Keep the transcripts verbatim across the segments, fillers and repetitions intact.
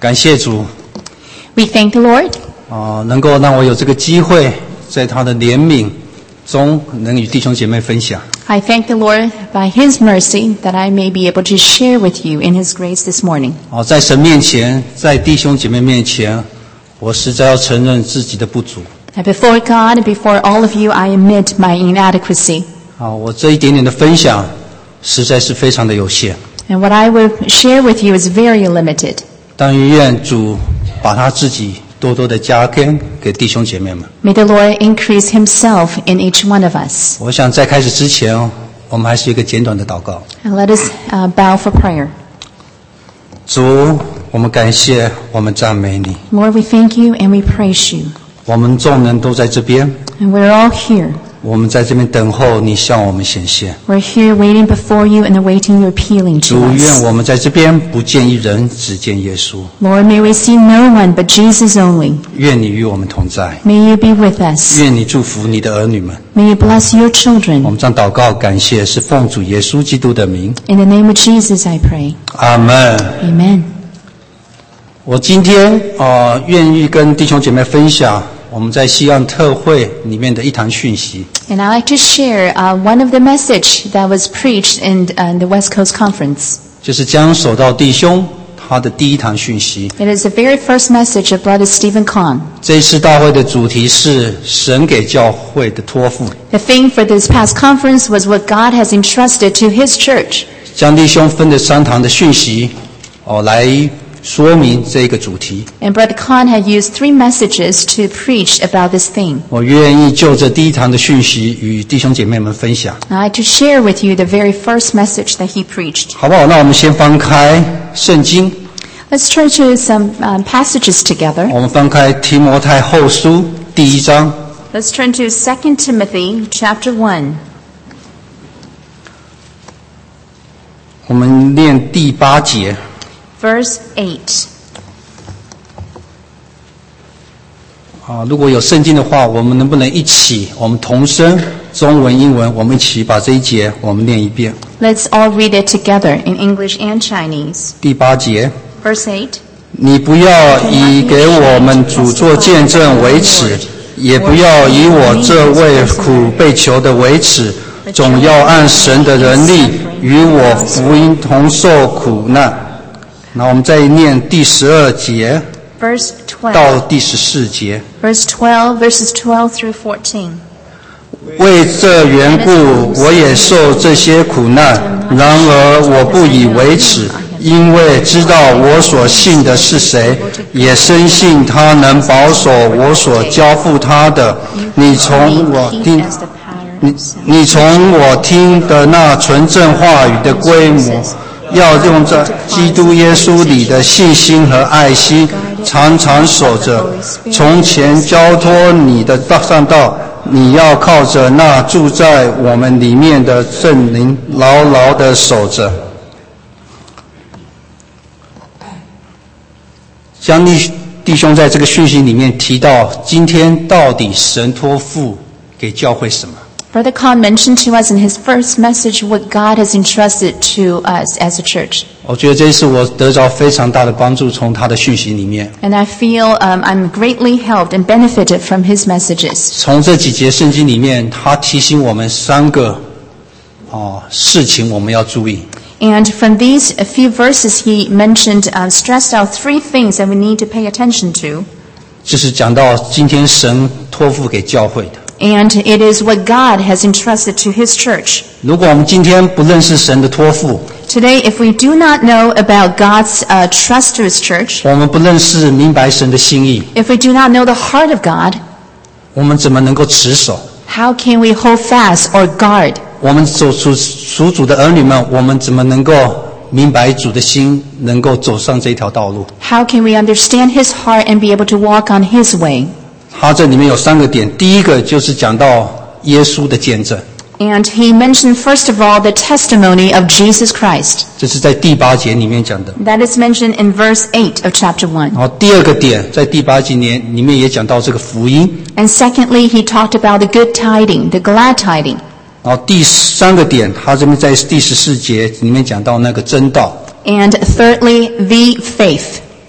感谢主 We thank the Lord 啊，能够让我有这个机会，在他的怜悯中，能与弟兄姐妹分享。 I thank the Lord by His mercy that I may be able to share with you in His grace this morning. 啊，在神面前，在弟兄姐妹面前，我实在要承认自己的不足。 And before God and before all of you, I admit my inadequacy. 啊，我这一点点的分享，实在是非常的有限。 And what I will share with you is very limited. 但愿主把他自己多多的加添给弟兄姐妹们。 May the Lord increase Himself in each one of us. 我想在开始之前，我们还是一个简短的祷告。 And let us uh, bow for prayer. 主，我们感谢，我们赞美你。 Lord, we thank you and we praise you. 我们众人都在这边， And we're all here. 我们在这边等候你向我们显现。 We're here waiting before you and awaiting your appealing 主， to 愿 us. 我们在这边不见一人，只见耶稣。 Lord, may we see no one but Jesus only. 愿你与我们同在， May you be with us. 愿你祝福你的儿女们。 May you bless your 我 children. 们这样祷告，感谢是奉主耶稣基督的名。 In the name of Jesus, I pray. 阿门。 Amen. 我今天呃愿意跟弟兄姐妹分享我们在西岸特会里面的一堂讯息。 And I'd like to share uh, one of the message that was preached in uh, the West Coast Conference. 就是将守道弟兄他的第一堂讯息。 It is the very first message of Brother Stephen Kahn. 这一次大会的主题是神给教会的托付。 The theme for this past conference was what God has entrusted to His church. 将弟兄分了三堂的讯息哦来说明这个主题。 And Brother Kahn had used three messages to preach about this theme. 我愿意就这第一堂的讯息与弟兄姐妹们分享， I'd like to share with you the very first message that he preached. 好不好？那我们先翻开圣经， Let's turn to some um, passages together. 我们翻开提摩太后书第一章， Let's turn to Second Timothy chapter one. 我们念第八节。 Verse eight. 啊，如果有圣经的话，我们能不能一起，我们同声中文、英文，我们一起把这一节我们念一遍。 Let's all read it together in English and Chinese. 第八节， Verse eight. 你不要以给我们主做见证为耻，也不要以我这位苦被囚的为耻，总要按神的仁力与我福音同受苦难。那我们再念第十二节 Verse 到 twelve. 第十四节。 Verse twelve, verses twelve through fourteen. 为这缘故，我也受这些苦难，然而我不以为耻，因为知道我所信的是谁，也深信他能保守我所交付他的。你从我听，你你从我听的那纯正话语的规模，要用在基督耶稣里的信心和爱心，常常守着。从前交托你的道上道，你要靠着那住在我们里面的圣灵，牢牢地守着。江弟弟兄在这个讯息里面提到，今天到底神托付给教会什么？ Brother Kahn mentioned to us in his first message what God has entrusted to us as a church. 我觉得这一次我得着非常大的帮助，从他的讯息里面， And I feel um, I'm greatly helped and benefited from his messages. 从这几节圣经里面，他提醒我们三个哦事情我们要注意。 And from these a few verses he mentioned, uh, stressed out three things that we need to pay attention to. 就是讲到今天神托付给教会的。 And it is what God has entrusted to His church. 如果我们今天不认识神的托付， Today, if we do not know about God's uh, trust to His church, 我们不认识明白神的心意， if we do not know the heart of God, 我们怎么能够持守？ how can we hold fast or guard? 我们属属属主的儿女们，我们怎么能够明白主的心，能够走上这条道路？ How can we understand His heart and be able to walk on His way? 他这里面有三个点，第一个就是讲到耶稣的见证， And he mentioned first of all the testimony of Jesus Christ. 这是在第八节里面讲的。 That is mentioned in verse eight of chapter one. 然后第二个点，在第八节里面也讲到这个福音。 And secondly, he talked about the good tiding, the glad tiding. 然后第三个点，他这边在第十四节里面讲到那个真道。 And thirdly, the faith.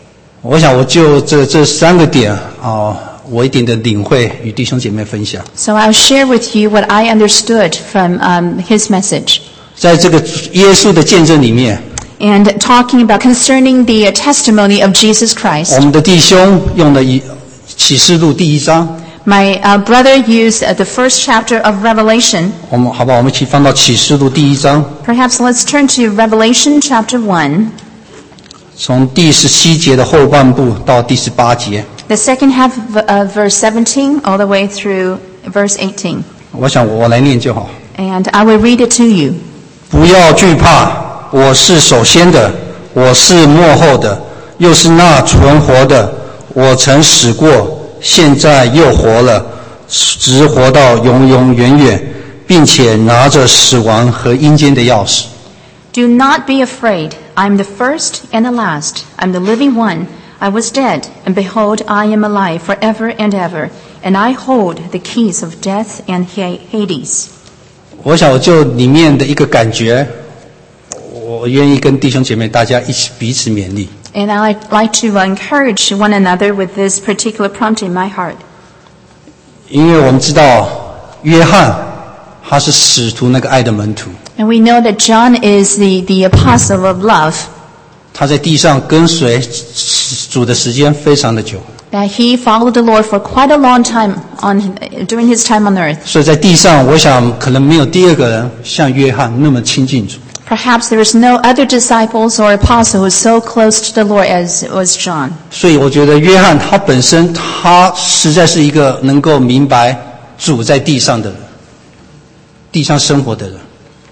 我想我就这这三个点啊，我一点的领会与弟兄姐妹分享。 So I'll share with you what I understood from um, his message. 在这个耶稣的见证里面， And talking about concerning the testimony of Jesus Christ. 我们的弟兄用了以启示录第一章。 My uh, brother used uh, the first chapter of Revelation. 我们好吧，我们一起翻到启示录第一章。 Perhaps let's turn to Revelation chapter one. 从第十七节的后半部到第十八节。 The second half of uh, verse seventeen all the way through verse eighteen. 我想我来念就好。 And I will read it to you. 不要惧怕，我是首先的，我是末后的，又是那存活的。我曾死过，现在又活了，直活到永永远远，并且拿着死亡和阴间的钥匙。 Do not be afraid. I am the first and the last. I am the living one. I was dead, and behold, I am alive forever and ever, and I hold the keys of death and Hades. 我想我就里面的一个感觉，我愿意跟弟兄姐妹大家一起彼此勉励。 And I like to encourage one another with this particular prompt in my heart. 因为我们知道约翰他是使徒那个爱的门徒。 And we know that John is the, the apostle of love. 他在地上跟随主的时间非常的久。 That he followed the Lord for quite a long time on during his time on earth. 所以在地上，我想可能没有第二个人像约翰那么亲近主。 Perhaps there is no other disciples or apostle who is so close to the Lord as was John. 所以我觉得约翰他本身他实在是一个能够明白主在地上的人，地上生活的人。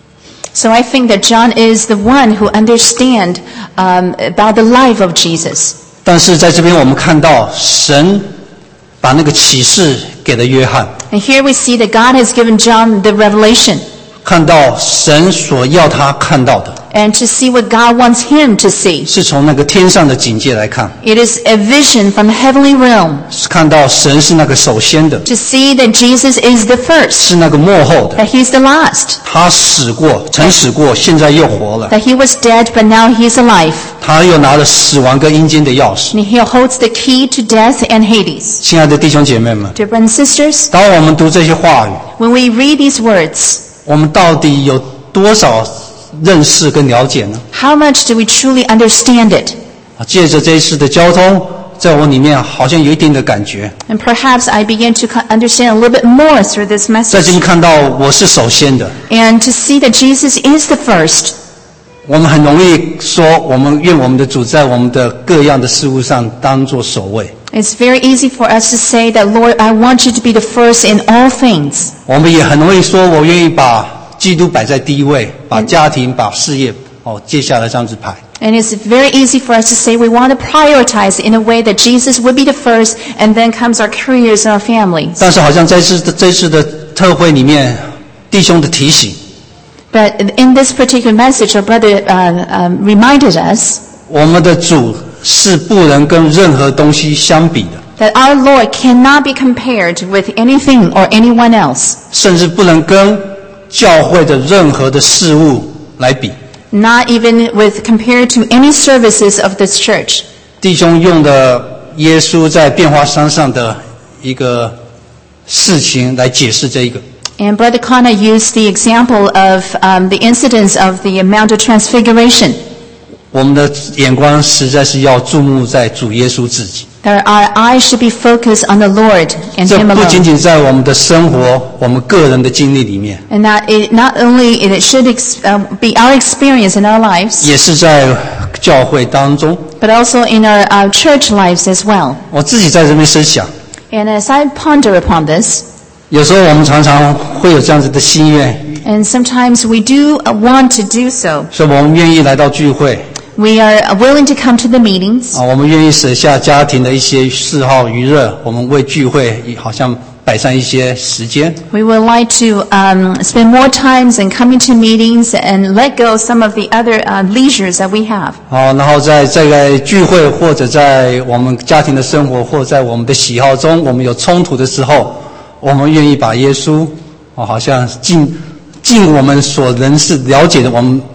So I think that John is the one who understands um, about the life of Jesus. 但是在这边我们看到神把那个启示给了约翰。 And here we see that God has given John the revelation. 看到神所要他看到的。 And to see what God wants him to see. 是从那个天上的境界来看。 It is a vision from the heavenly realm. 是看到神是那个首先的。 To see that Jesus is the first. 是那个末后的。 That he's the last. 他死过，曾死过，现在又活了。 That he was dead, but now he's alive. 他又拿了死亡跟阴间的钥匙。 And he holds the key to death and Hades. 亲爱的弟兄姐妹们， Dear brothers and sisters, 当我们读这些话语， when we read these words, 我们到底有多少认识跟了解呢？ how much do we truly understand it? 借着这一次的交通，在我里面好像有一定的感觉。 And perhaps I begin to understand a little bit more through this 在这里 message. 看到我是首先的。 And to see that Jesus is the first. 我们很容易说，我们愿我们的主在我们的各样的事物上当作首位。 It's very easy for us to say that, Lord, I want you to be the first in all things. 我们也很容易说，我愿意把基督摆在第一位，把家庭、把事业哦，接下来这样子排。 And it's very easy for us to say we want to prioritize in a way that Jesus would be the first, and then comes our careers and our families. 但是好像这次的这次的特会里面，弟兄的提醒， But in this particular message, our brother uh, um, reminded us 我们的主是不能跟任何东西相比的， that our Lord cannot be compared with anything or anyone else, 甚至不能跟教会的任何的事物来比。 not even with compared to any services of this church. 弟兄用的耶稣在变化山上的一个事情来解释这一个。 And Brother Kana used the example of um, the incidents of the Mount of Transfiguration. 我们的眼光实在是要注目在主耶稣自己。 That our eyes should be focused on the Lord and 这 Him 不仅 alone. 仅在我们的生活、我们个人的经历里面， And that it not only it should ex, uh, be our experience in our lives, 也是在教会当中。 but also in our, our church lives as well. 我自己在这边深想， And as I ponder upon this, 有时候我们常常会有这样子的心愿， and sometimes we do uh, want to do so. 说我们愿意来到聚会 We are willing to come to the meetings. 啊，我们愿意舍下家庭的一些嗜好娱乐，我们为聚会好像摆上一些时间。 We would like to um, spend more times in coming to meetings and let go some of the other uh, leisures that we have. 好，然后在这个聚会或者在我们家庭的生活或在我们的喜好中，我们有冲突的时候，我们愿意把耶稣，哦，好像尽尽我们所能是了解的，我们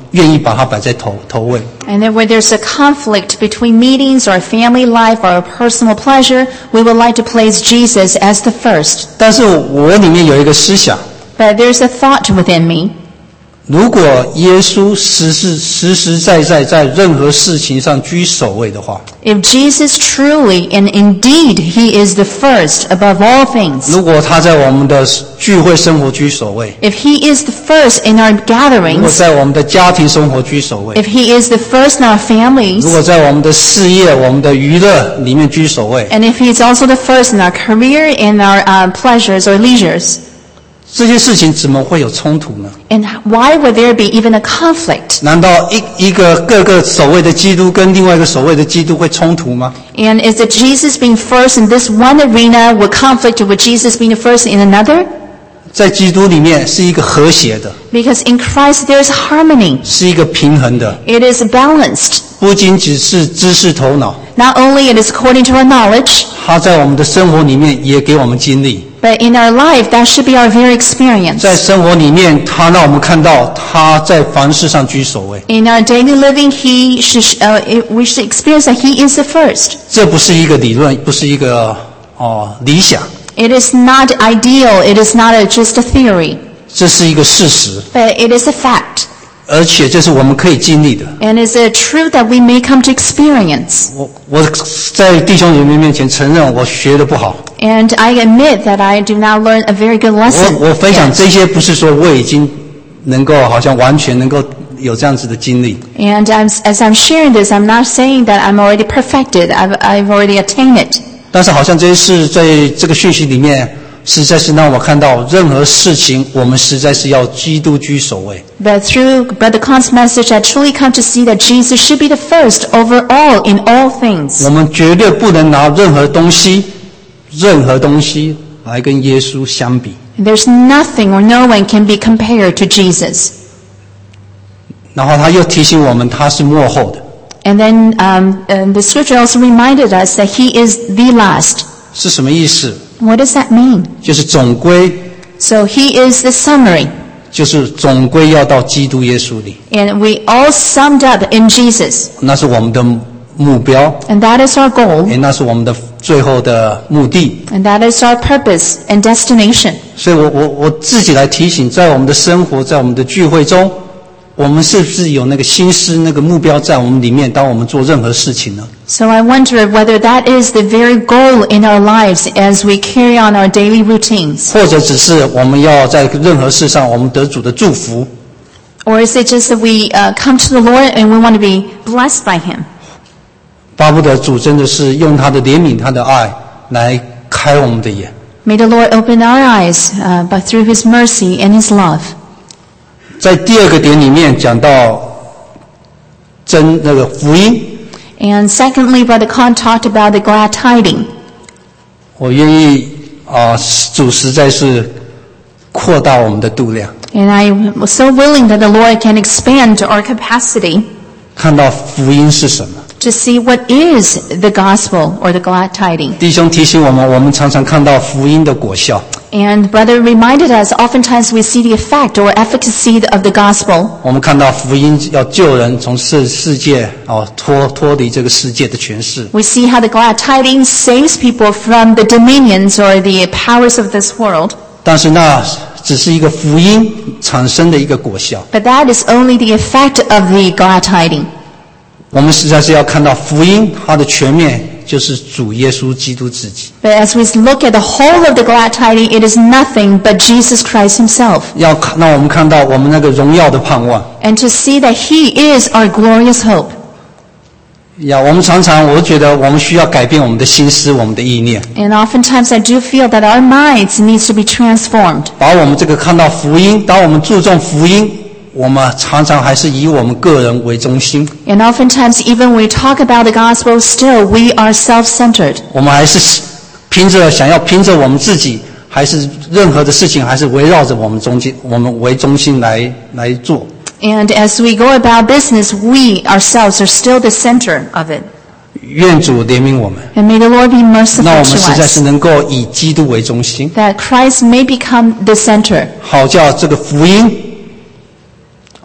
愿意把它摆在头头位。 And then where there's a conflict between meetings or family life or personal pleasure, we would like to place Jesus as the first. 但是我里面有一个思想， But there's a thought within me. 如果耶稣实实实实在在在任何事情上居首位的话， If Jesus truly and indeed He is the first above all things, 如果他在我们的聚会生活居首位， if He is the first in our 如果 gatherings, 在我们的家庭生活居首位， if He is the first in our 如 families, 果在我们的事业、我们的娱乐里面居首位， and if He is also the first in our career and our uh, pleasures or leisures, 这些事情怎么会有冲突呢？ and why would there be even a conflict? 难道一一个各个首位的基督跟另外一个首位的基督会冲突吗？ And is it Jesus being first in this one arena would conflict with Jesus being the first in another? 在基督里面是一个和谐的， Because in Christ there's harmony. 是一个平衡的， It is balanced. 不仅只是知识头脑， Not only it is according to our knowledge, 他在我们的生活里面也给我们经历。 but in our life that should be our very experience. 在生活里面，他让我们看到他在凡事上居首位。 In our daily living, He should, uh, we should experience that He is the first. 这不是一个理论，不是一个哦理想， It is not ideal. It is not a, just a theory, 这是一个事实， but it is a fact. 而且这是我们可以经历的。 And it's a truth that we may come to experience. 我我在弟兄姐妹面前承认我学的不好， And I admit that I do not learn a very good lesson. 我我分享 yet. 这些不是说我已经能够好像完全能够有这样子的经历， And I'm, as I'm sharing this, I'm not saying that I'm already perfected. I've, I've already attained it. 但是好像这些事在这个讯息里面，实在是让我看到任何事情，我们实在是要基督居首位。 But through Brother Khan's message, I truly come to see that Jesus should be the first over all in all things. 我们绝对不能拿任何东西，任何东西来跟耶稣相比。 There's nothing or no one can be compared to Jesus. 然后他又提醒我们，他是末后的， And then um, um, the scripture also reminded us that He is the last. 是什么意思？ What does that mean? 就是总归， So He is the summary. 就是总归要到基督耶稣里， And we all summed up in Jesus. 那是我们的目标， And that is our goal. 也那是我们的最后的目的。 And that is our purpose and destination. 所以我我我自己来提醒，在我们的生活，在我们的聚会中，我们是不是有那个心思、那个目标在我们里面？当我们做任何事情呢？ So I wonder whether that is the very goal in our lives as we carry on our daily routines. 或者只是我们要在任何事上，我们得主的祝福， Or is it just that we uh, come to the Lord and we want to be blessed by Him? 巴不得主真的是用他的怜悯、他的爱来开我们的眼。 May the Lord open our eyes uh, but through His mercy and His love. 在第二个点里面讲到真那个福音， And secondly, Brother Khan talked about the glad tiding. 我愿意啊、主实在是扩大我们的度量， And I was so willing that the Lord can expand our capacity 看到福音是什么。 to see what is the gospel or the glad tiding. 弟兄提醒我们，我们常常看到福音的果效， And Brother reminded us, oftentimes we see the effect or efficacy of the gospel. 我们看到福音要救人从世世界哦脱脱离这个世界的权势， We see how the glad tidings saves people from the dominions or the powers of this world. 但是那只是一个福音产生的一个果效。 But that is only the effect of the glad tiding. 我们实在是要看到福音它的全面，就是主耶稣基督自己。 But as we look at the whole of the glad tiding, it is nothing but Jesus Christ Himself. 要看让我们看到我们那个荣耀的盼望。 And to see that He is our glorious hope. 呀，我们常常我觉得我们需要改变我们的心思，我们的意念， And oftentimes I do feel that our minds needs to be transformed. 把我们这个看到福音，当我们注重福音，我们常常还是以我们个人为中心， And oftentimes even when we talk about the gospel, still we are self-centered. 我们还是凭着想要凭着我们自己，还是任何的事情还是围绕着我们中心，我们为中心来来做。 And as we go about business, we ourselves are still the center of it. 愿主怜悯我们， And may the Lord be 那 merciful 我们 to 实在是 us, 能够以基督为中心， that Christ may become the center, 好叫这个福音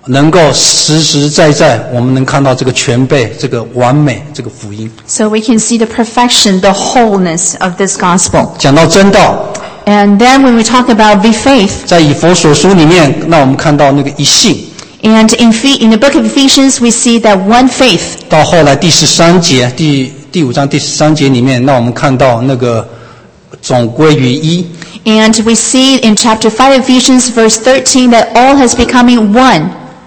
能够实实在在我们能看到这个全备、这个完美、这个福音。 So we can see the perfection, the wholeness of this gospel. 讲到真道， And then when we talk about the faith, 在以弗所书里面，那我们看到那个一信， and in, in the book of Ephesians we see that one faith. 到后来第十三节，第第五章第十三节里面，那我们看到那个总归于一。 And we see in chapter five Ephesians verse thirteen that all has becoming one.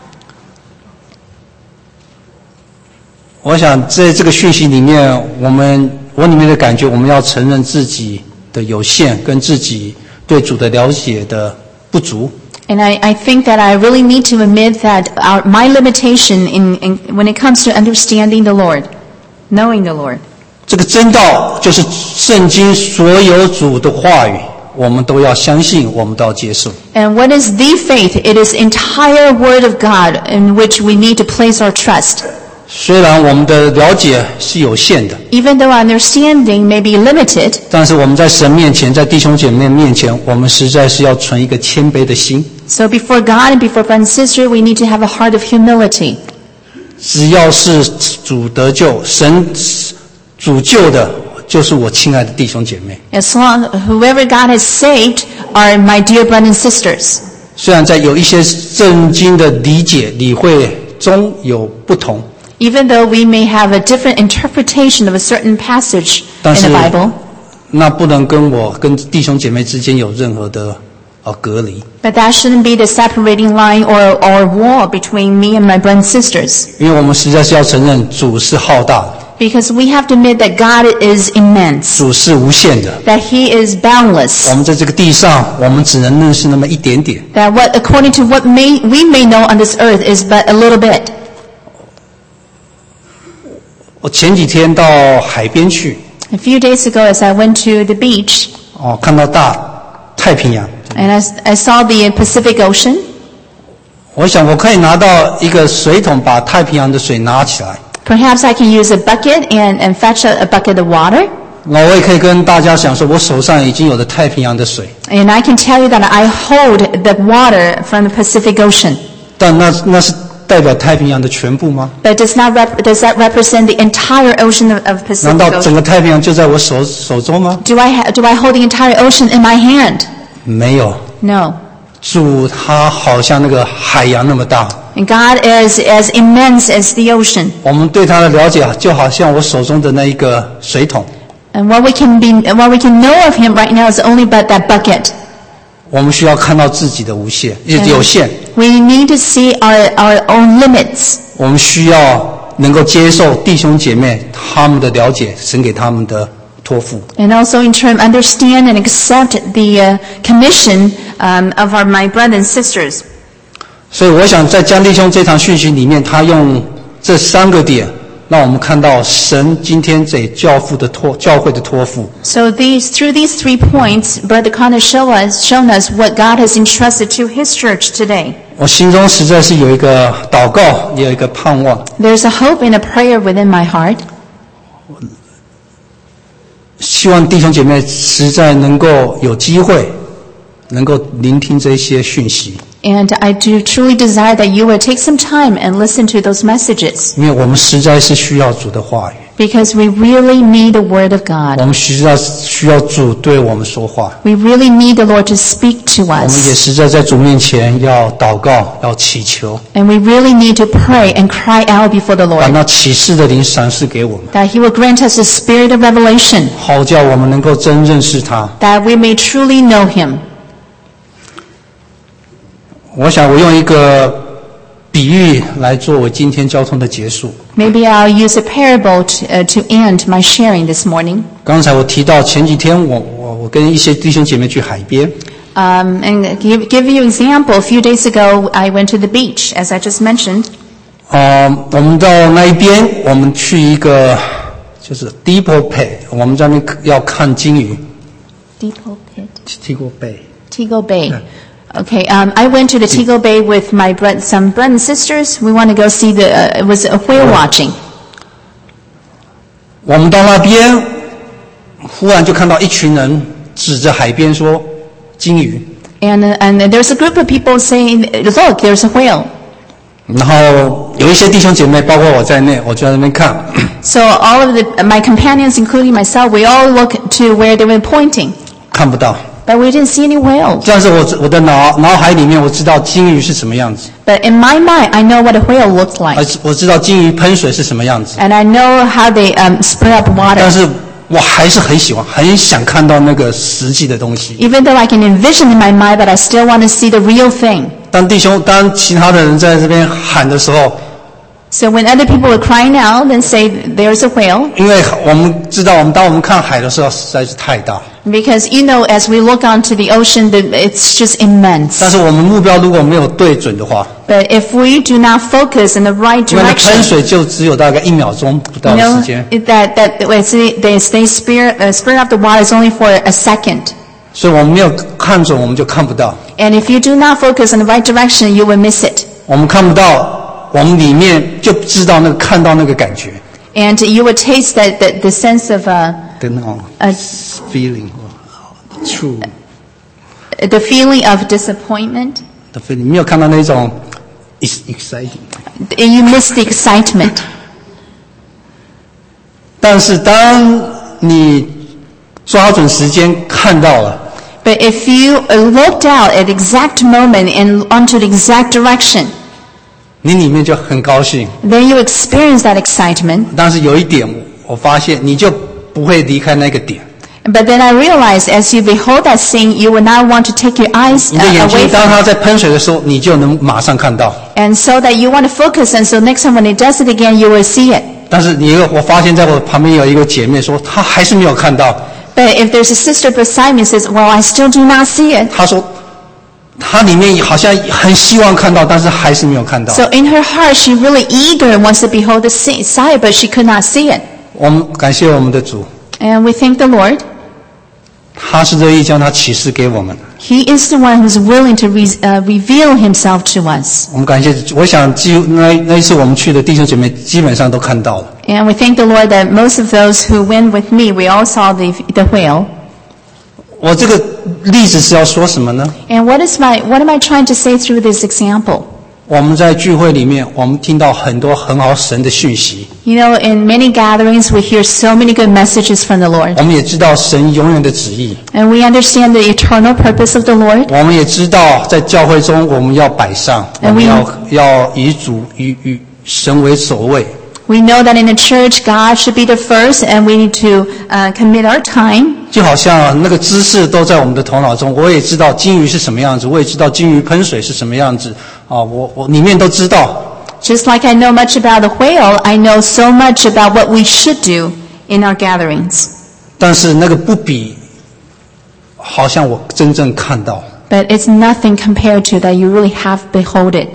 我想在这个讯息里面，我们我里面的感觉，我们要承认自己的有限，跟自己对主的了解的不足。 And I, I think that I really need to admit that our, my limitation in, in when it comes to understanding the Lord, knowing the Lord. 这个真道就是圣经所有主的话语，我们都要相信，我们都要接受。 And what is the faith? It is entire word of God in which we need to place our trust. 虽然我们的了解是有限的， Even though our understanding may be limited, 但是我们在神面前，在弟兄姐妹面前，我们实在是要存一个谦卑的心。 so before God and before brother and sister, we need to have a heart of humility. 只要是主得救，神主救的，就是我亲爱的弟兄姐妹。 As long whoever God has saved are my dear brothers and sisters. 虽然在有一些圣经的理解理会中有不同， Even though we may have a different interpretation of a certain passage in 但是 the Bible, 那不能跟我跟弟兄姐妹之间有任何的呃隔离， but that shouldn't be the separating line or, or wall between me and my brothers and sisters. 因为我们实在是要承认主是浩大的， Because we have to admit that God is immense, 主是无限的。 that He is 我 boundless, 们在这个地上，我们只能认识那么一点点。 that what according to what may, we may know on this earth is but a little bit. 我前几天到海边去， A few days ago as I went to the beach 哦，看到大太平洋， and I, I saw the Pacific Ocean, 我想我可以拿到一个水桶，把太平洋的水拿起来， perhaps I can use a bucket and, and fetch a, a bucket of water. 那我也可以跟大家讲说，我手上已经有了太平洋的水， And I can tell you that I hold the water from the Pacific Ocean. 但那那是代表太平洋的全部吗？ But does not rep- does that represent the entire ocean of, of 难 Pacific 道整 Ocean? 个太平洋就在我手手中吗？ Do I ha- do I hold the entire ocean in my hand? 没有， No. 主他好像那个海洋那么大， And God is as immense as the ocean. 我们对他的了解就好像我手中的那一个水桶。 And what we can be, what we can know of Him right now is only but that bucket. 我们需要看到自己的无限，有限。 We need to see our, our own limits. 我们需要能够接受弟兄姐妹他们的了解，神给他们的托付。 And also in turn understand and accept the uh, commission um, of our, my brothers and sisters. 所以我想在江弟兄这场讯息里面，他用这三个点，让我们看到神今天给教父的托教会的托付。 So these, through these three points, Brother Connor show us, shown us what God has entrusted to His church today. 我心中实在是有一个祷告，也有一个盼望。 There's a hope and a prayer within my heart. 希望弟兄姐妹实在能够有机会，能够聆听这些讯息， And I do truly desire that you would take some time and listen to those messages. 因为我们实在是需要主的话语， Because we really need the Word of 我 God. 们实在需要主对我们说话。 We really need the Lord to speak to 我们也 us. 实在在主面前要祷告，要祈求， And we really need to pray and cry out before the 把 Lord. 那启示的灵赏赐给我们， That He will grant us a spirit of revelation. 好叫我们能够真认识他。 That we may truly know Him. 我想我用一个比喻来作为今天交通的结束。 Maybe I'll use a parable to, uh, to end my sharing this morning. 刚才我提到前几天我我我跟一些弟兄姐妹去海边， Um, and give, give you example, a few days ago I went to the beach, as I just mentioned. 呃，我们到那一边，我们去一个就是 Depot Bay， 我们在那边要看鲸鱼。 Depot Pit. Depot Bay， Tigo Bay. Okay, um, I went to the Tigo Bay with my bro- some brothers and sisters. We want to go see the, uh, it was a whale watching. 我们到那边，忽然就看到一群人指着海边说鲸鱼。 And, uh, and there's a group of people saying, look, there's a whale. 然后有一些弟兄姐妹，包括我在内，我就在那边看。 So all of the, my companions, including myself, we all look to where they were pointing. 看不到。 But we didn't see any whales. 但是我我的脑脑海里面我知道鲸鱼是什么样子。 But in my mind, I know what a whale looks like. 我知道鲸鱼喷水是什么样子。 And I know how they um, spray up water. 但是我还是很喜欢，很想看到那个实际的东西。 Even though I can envision in my mind, but I still want to see the real thing. 当弟兄，当其他的人在这边喊的时候。 So when other people were crying out and say there's a whale, 因为我们知道，我们当我们看海的时候实在是太大。 Because you know, as we look onto the ocean, it's just immense. 但是我们目标如果没有对准的话 But if we do not focus in the right 因为 direction, 喷水就只有大概一秒钟不到 you 的 know, 时间， that that they they they spray uh, spray up the water is only for a second. 所以我们没有看准，我们就看不到。 And if you do not focus in the right direction, you will miss it. 我们看不到，我们里面就知道那个看到那个感觉 And you will taste that the, the sense of uh, 的那种 uh, feeling。True the feeling of disappointment. the feeling 没有看到那种 is exciting。 You miss the excitement. 但是当你抓准时间看到了， But if you looked out at the exact moment and onto the exact direction, 你里面就很高兴。 then you experience that excitement. 但是有一点，我发现你就不会离开那个点。 But then I realized as you behold that scene, you will not want to take your eyes 你的 uh, 眼 away 睛当 from 它 it. 在喷水的时候，你就能马上看到。 And so that you want to focus, and so next time when it does it again, you will see it. 但是你我发现在我旁边有一个姐妹说，她还是没有看到。 But if there's a sister beside me says, well, I still do not see it. 她说，她里面好像很希望看到，但是还是没有看到。 So in her heart, she really eager wants to behold the sight, but she could not see it. 我们感谢我们的主， And we thank the Lord. 他是乐意将他启示给我们。 He is the one who's willing to re, uh, reveal himself to us. 我们感谢，我想几乎那那一次我们去的弟兄姐妹基本上都看到了。 And we thank the Lord that most of those who went with me, we all saw the, the whale. 我这个例子是要说什么呢？ And what is my, what am I trying to say through this example? 我们在聚会里面，我们听到很多很好神的讯息。 You know, in many gatherings, we hear so many good messages from the Lord. 我们也知道神永远的旨意。 And we understand the eternal purpose of the Lord. 我们也知道在教会中我们要摆上，我 And 们 we- 要要以主以以神为首位。 We know that in the church, God should be the first, and we need to uh, commit our time. 就好像那个知识都在我们的头脑中，我也知道金鱼是什么样子，我也知道金鱼喷水是什么样子啊，我我里面都知道。 Just like I know much about the whale, I know so much about what we should do in our gatherings. 但是那个不比，好像我真正看到。 But it's nothing compared to that you really have beholded.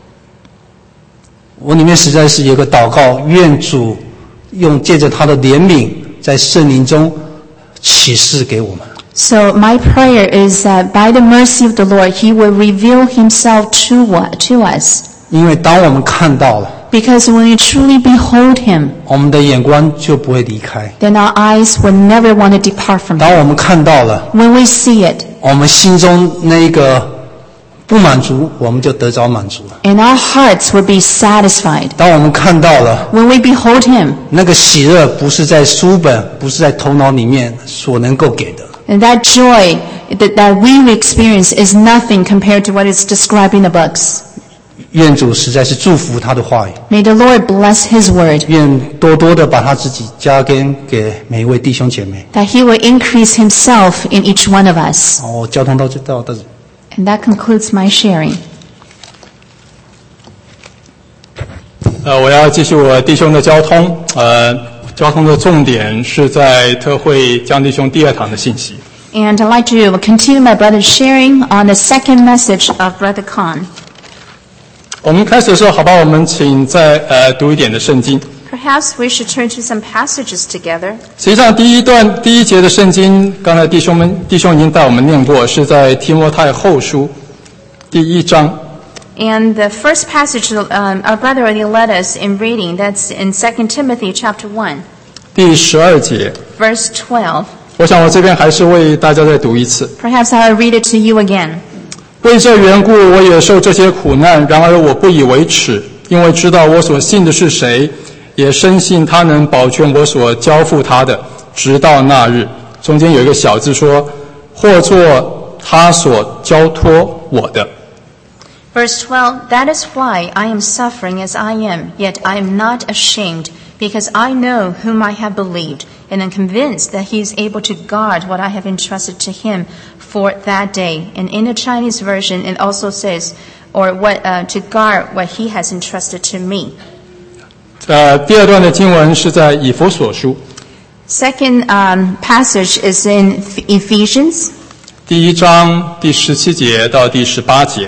我里面实在是有个祷告，愿主用借着他的怜悯，在圣灵中启示给我们。 So my prayer is that by the mercy of the Lord, He will reveal Himself to, what, to us. 因为当我们看到了， Because when we truly behold Him, 我们的眼光就不会离开。 then our eyes will never want to depart from Him. 当我们看到了， When we see it, 我们心中那一个不满足，我们就得着满足了。 and our hearts will be satisfied. 当我们看到了 When we behold Him, 那个喜乐，不是在书本，不是在头脑里面所能够给的。 and that joy that, that we experience is nothing compared to what is described in the books. 愿主实在是祝福他的话语， May the Lord bless His word, 愿多多的把他自己加给给每一位弟兄姐妹。 that He will increase Himself in each one of us. 好，我交通到这到到这里。 And that concludes my sharing. 呃，我要继续我弟兄的交通。呃，交通的重点是在特会江弟兄第二堂的信息。 And I'd like to continue my brother's sharing on the second message of Brother Khan. 我们开始的时候，好吧，我们请再呃读一点的圣经。 Perhaps we should turn to some passages together. 实际上，第一段第一节的圣经，刚才弟兄们弟兄已经带我们念过，是在提摩太后书第一章。 And the first passage um, our brother already led us in reading, that's in Second Timothy chapter one, 第十二节。 verse twelve. 我想我这边还是为大家再读一次。 Perhaps I'll read it to you again. 为这缘故，我也受这些苦难，然而我不以为耻，因为知道我所信的是谁，也深信他能保全我所交付他的，直到那日。中间有一个小字说，或作他所交托我的。 Verse twelve, That is why I am suffering as I am, yet I am not ashamed, because I know whom I have believed, and am convinced that he is able to guard what I have entrusted to him for that day. And in the Chinese version, it also says, or what uh, to guard what he has entrusted to me. 呃，第二段的经文是在以弗所书。 Second um, passage is in Ephesians. 第一章第十七节到第十八节。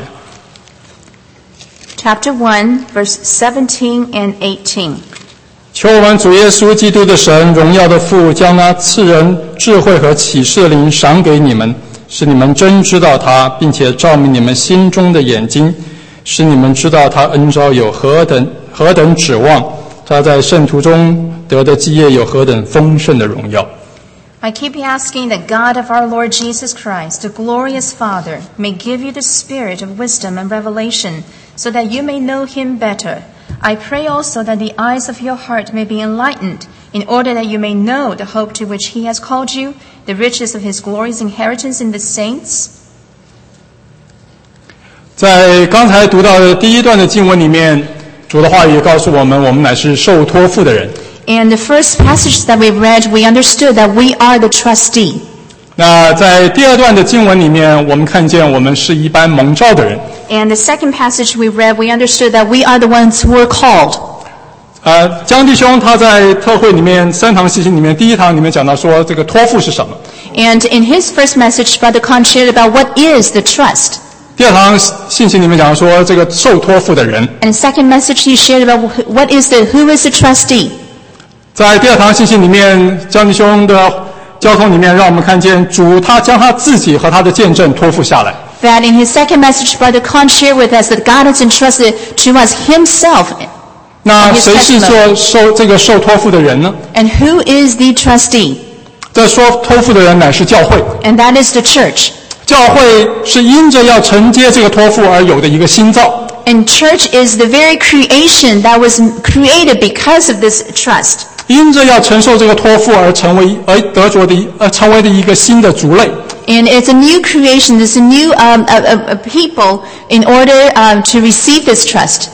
Chapter one, verse seventeen and eighteen. 求我们主耶稣基督的神，荣耀的父，将那赐人智慧和启示的灵赏给你们，使你们真知道他，并且照明你们心中的眼睛，使你们知道他恩召有何等何等指望，他在圣徒中得的基业有何等丰盛的荣耀。 I keep asking that God of our Lord Jesus Christ, the glorious Father, may give you the spirit of wisdom and revelation, so that you may know him better. I pray also that the eyes of your heart may be enlightened, in order that you may know the hope to which he has called you, the riches of his glorious inheritance in the saints. 在刚才读到的第一段的经文里面，主的话语告诉我们，我们乃是受托付的人。 In the first passage that we read, we understood that we are the trustee. 那在第二段的经文里面，我们看见我们是一般蒙召的人。 And the second passage we read, we understood that we are the ones who are called. 呃，江弟兄他在特会里面三堂信息里面，第一堂里面讲到说这个托付是什么。 And in his first message, Brother Khan shared about what is the trust. 第二堂信息里面讲说这个受托付的人。 And the second message he shared about what is the who is the trustee. 在第二堂信息里面，江弟兄的交通里面，让我们看见主他将他自己和他的见证托付下来。 That in his second message, Brother Khan shared with us that God has entrusted to us himself. 那谁是做受这个受托付的人呢？ And who is the trustee? 这说托付的人乃是教会。 And that is the church. 教会是因着要承接这个托付而有的一个新造。 And church is the very creation that was created because of this trust. 因着要承受这个托付而成为而得着的而成为的一个新的族类。 And it's a new creation, it's a new um, a, a, a people in order um, to receive this trust.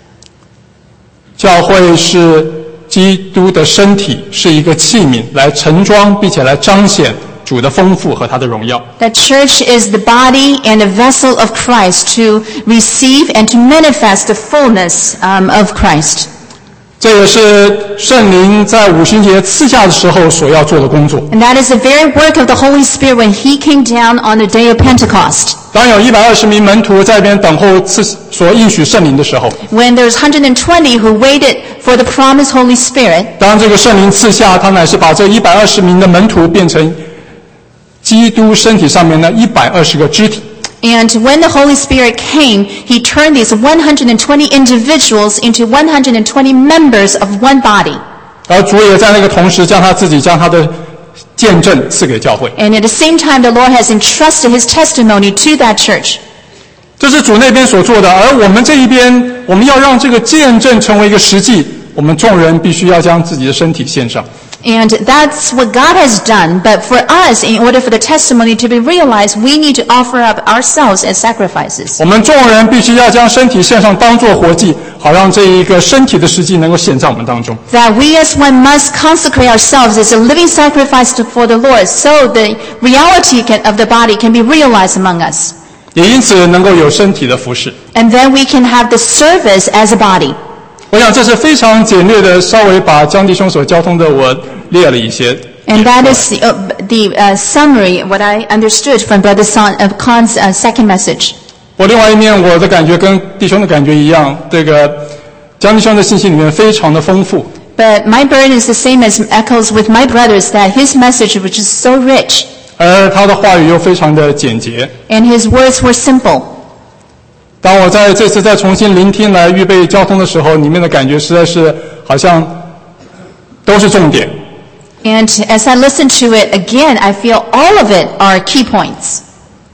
教会是基督的身体，是一个器皿，来盛装并且来彰显主的丰富和他的荣耀。 The church is the body and a vessel of Christ to receive and to manifest the fullness um, of Christ. 这也是圣灵在五旬节赐下的时候所要做的工作。 And that is the very work of the Holy Spirit when he came down on the day of Pentecost. 当有一百二十名门徒在那边等候赐所应许圣灵的时候， When there's one hundred twenty who waited for the promised Holy Spirit. 当这个圣灵赐下，他乃是把这一百二十名的门徒变成基督身体上面的一百二十个肢体。 And when the Holy Spirit came, he turned these one hundred twenty individuals into one hundred twenty members of one body. 而主也在那个同时将他自己将他的见证赐给教会。 And at the same time, the Lord has entrusted his testimony to that church. 这是主那边所做的，而我们这一边，我们要让这个见证成为一个实际，我们众人必须要将自己的身体献上。 And that's what God has done. But for us, in order for the testimony to be realized, we need to offer up ourselves as sacrifices. 我们众人必须要将身体献上，当作活祭，好让这一个身体的实际能够显在我们当中。 That we as one must consecrate ourselves as a living sacrifice for the Lord, so the reality can, of the body can be realized among us. 也因此能够有身体的服事。 And then we can have the service as a body. 我想这是非常简略的，稍微把江弟兄所交通的我列了一些。 And that is the, uh, the uh, summary, what I understood from Brother Son of Khan's uh, second message. 我另外一面，我的感觉跟弟兄的感觉一样，这个江弟兄的信息里面非常的丰富。 But my burden is the same as echoes with my brothers, that his message, which is so rich, 而他的话语又非常的简洁。 and his words were simple. 当我在这次再重新聆听来预备交通的时候，里面的感觉实在是好像都是重点。 And as I listen to it again, I feel all of it are key points.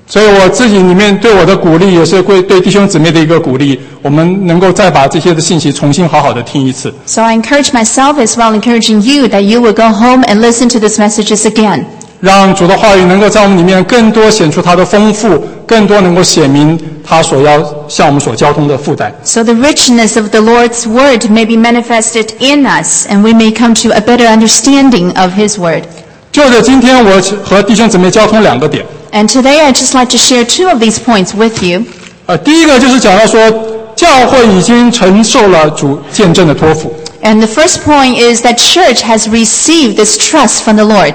所以我自己里面对我的鼓励，也是对对弟兄姊妹的一个鼓励，我们能够再把这些的信息重新好好的听一次。 So I encourage myself as well, encouraging you that you will go home and listen to these messages again. 让主的话语能够在我们里面更多显出它的丰富，更多能够显明他所要向我们所交通的负担。 So the richness of the Lord's word may be manifested in us, and we may come to a better understanding of His word. 就着今天我和弟兄姊妹交通两个点。 And today I'd just like to share two of these points with you. 呃，第一个就是讲到说，教会已经承受了主见证的托付。 And the first point is that church has received this trust from the Lord.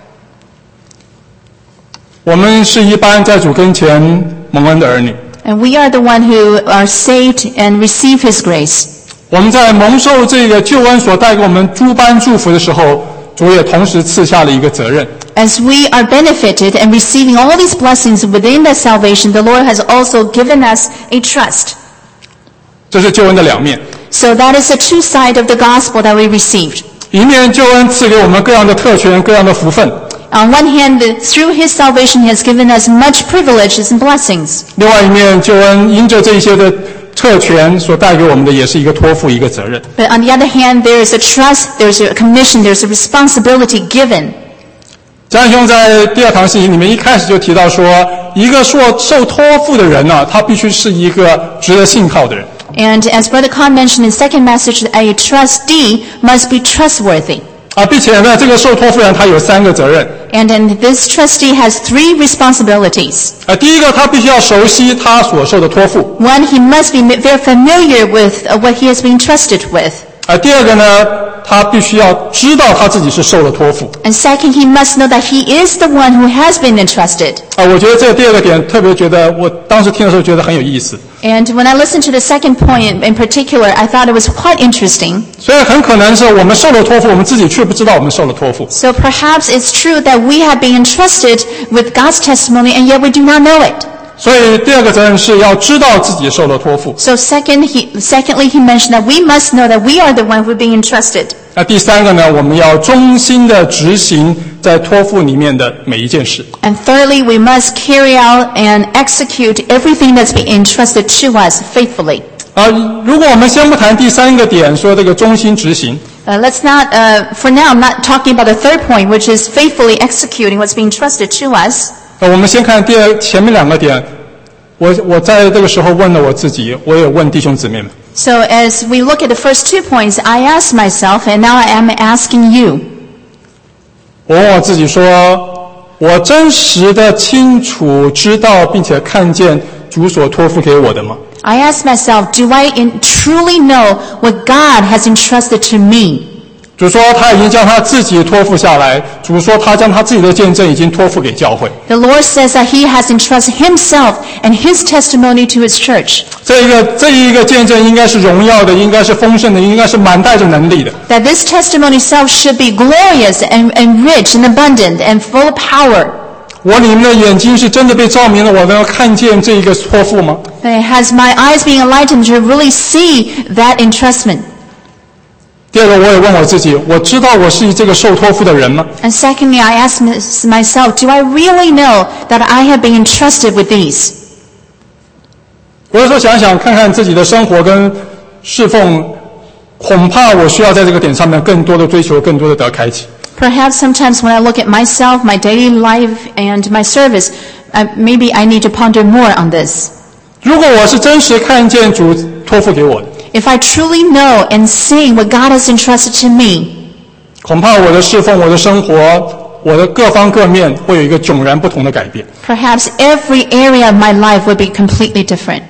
我们是一般在主跟前蒙恩的儿女。 And we are the one who are saved and receive His grace. 我们在蒙受这个救恩所带给我们诸般祝福的时候，主也同时赐下了一个责任。 As we are benefited and receiving all these blessings within that salvation, the Lord has also given us a trust. 这是救恩的两面。 So that is the true side of the gospel that we received. 一面救恩赐给我们各样的特权、各样的福分。 On one hand, through His salvation, He has given us much privileges and blessings. 另外一面，救恩因着这些的特权所带给我们的，也是一个托付、一个责任。 But on the other hand, there is a trust, there is a commission, there is a responsibility given. 张兄在第二堂信息里面一开始就提到说，一个受受托付的人呢、啊，他必须是一个值得信靠的人。 And as Brother Kahn mentioned in second message, a trustee must be trustworthy. 啊，并且呢，这个受托付人他有三个责任。 And then this trustee has three responsibilities. 啊，第一个，他必须要熟悉他所受的托付。 One, he must be very familiar with what he has been trusted with. 啊，第二个呢，他必须要知道他自己是受了托付。 And second, he must know that he is the one who has been entrusted. 啊，我觉得这个第二个点特别觉得，我当时听的时候觉得很有意思。 And when I listened to the second point in particular, I thought it was quite interesting. 所以很可能是我们受了托付，我们自己却不知道我们受了托付。 So perhaps it's true that we have been entrusted with God's testimony, and yet we do not know it. 所以第二个责任是要知道自己受了托付。 So second, he, secondly, he mentioned that we must know that we are the one who are being entrusted. 那第三个呢，我们要忠心的执行在托付里面的每一件事。 And thirdly, we must carry out and execute everything that's been entrusted to us faithfully. 啊，如果我们先不谈第三个点，说这个忠心执行。 Uh, let's not, uh, for now, I'm not talking about the third point, which is faithfully executing what's being entrusted to us. 那我们先看第二前面两个点。我我在这个时候问了我自己，我也问弟兄姊妹们。 So as we look at the first two points, I asked myself, and now I am asking you. 我问我自己说，我真实的清楚知道并且看见主所托付给我的吗？ I asked myself, do I in, truly know what God has entrusted to me? 主说他已经将他自己托付下来，主说他将他自己的见证已经托付给教会。 The Lord says that He has entrusted Himself and His testimony to His church. 这一个这一个见证应该是荣耀的，应该是丰盛的，应该是满带着能力的。 That this testimony itself should be glorious and, and rich and abundant and full of power. 我你们的眼睛是真的被照明了，我能够看见这一个托付吗？ Has my eyes been enlightened to really see that entrustment? 第二个，我也问我自己，我知道我是这个受托付的人吗？ And secondly, I ask myself, do I really know that I have been entrusted with these? 我有时候想想，看看自己的生活跟侍奉，恐怕我需要在这个点上面更多的追求，更多的得开启。 Perhaps sometimes when I look at myself, my daily life, and my service, uh, maybe I need to ponder more on this. 如果我是真实看见主托付给我的， If I truly know and see what God has entrusted to me, 恐怕我的侍奉、我的生活、我的各方各面会有一个迥然不同的改变。 perhaps every area of my life would be completely different.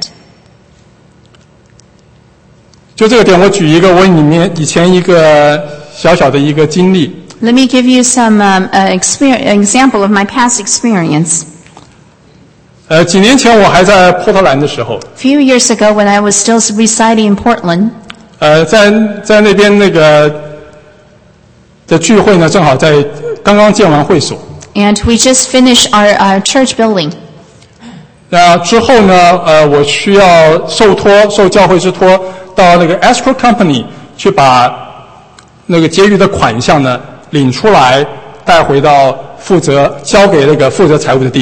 就这个点，我举一个我里面以前一个小小的一个经历。 Let me give you some um, uh, experience, example of my past experience. 呃，几年前我还在波特兰的时候， A few years ago, when I was still residing in Portland, 呃，在在那边那个的聚会呢，正好在刚刚建完会所。 and we just finished our, our church building. 那之后呢，呃，我需要受托，受教会之托，到那个 escrow company 去把那个结余的款项呢领出来，带回到负责交给那个负责财务的弟兄。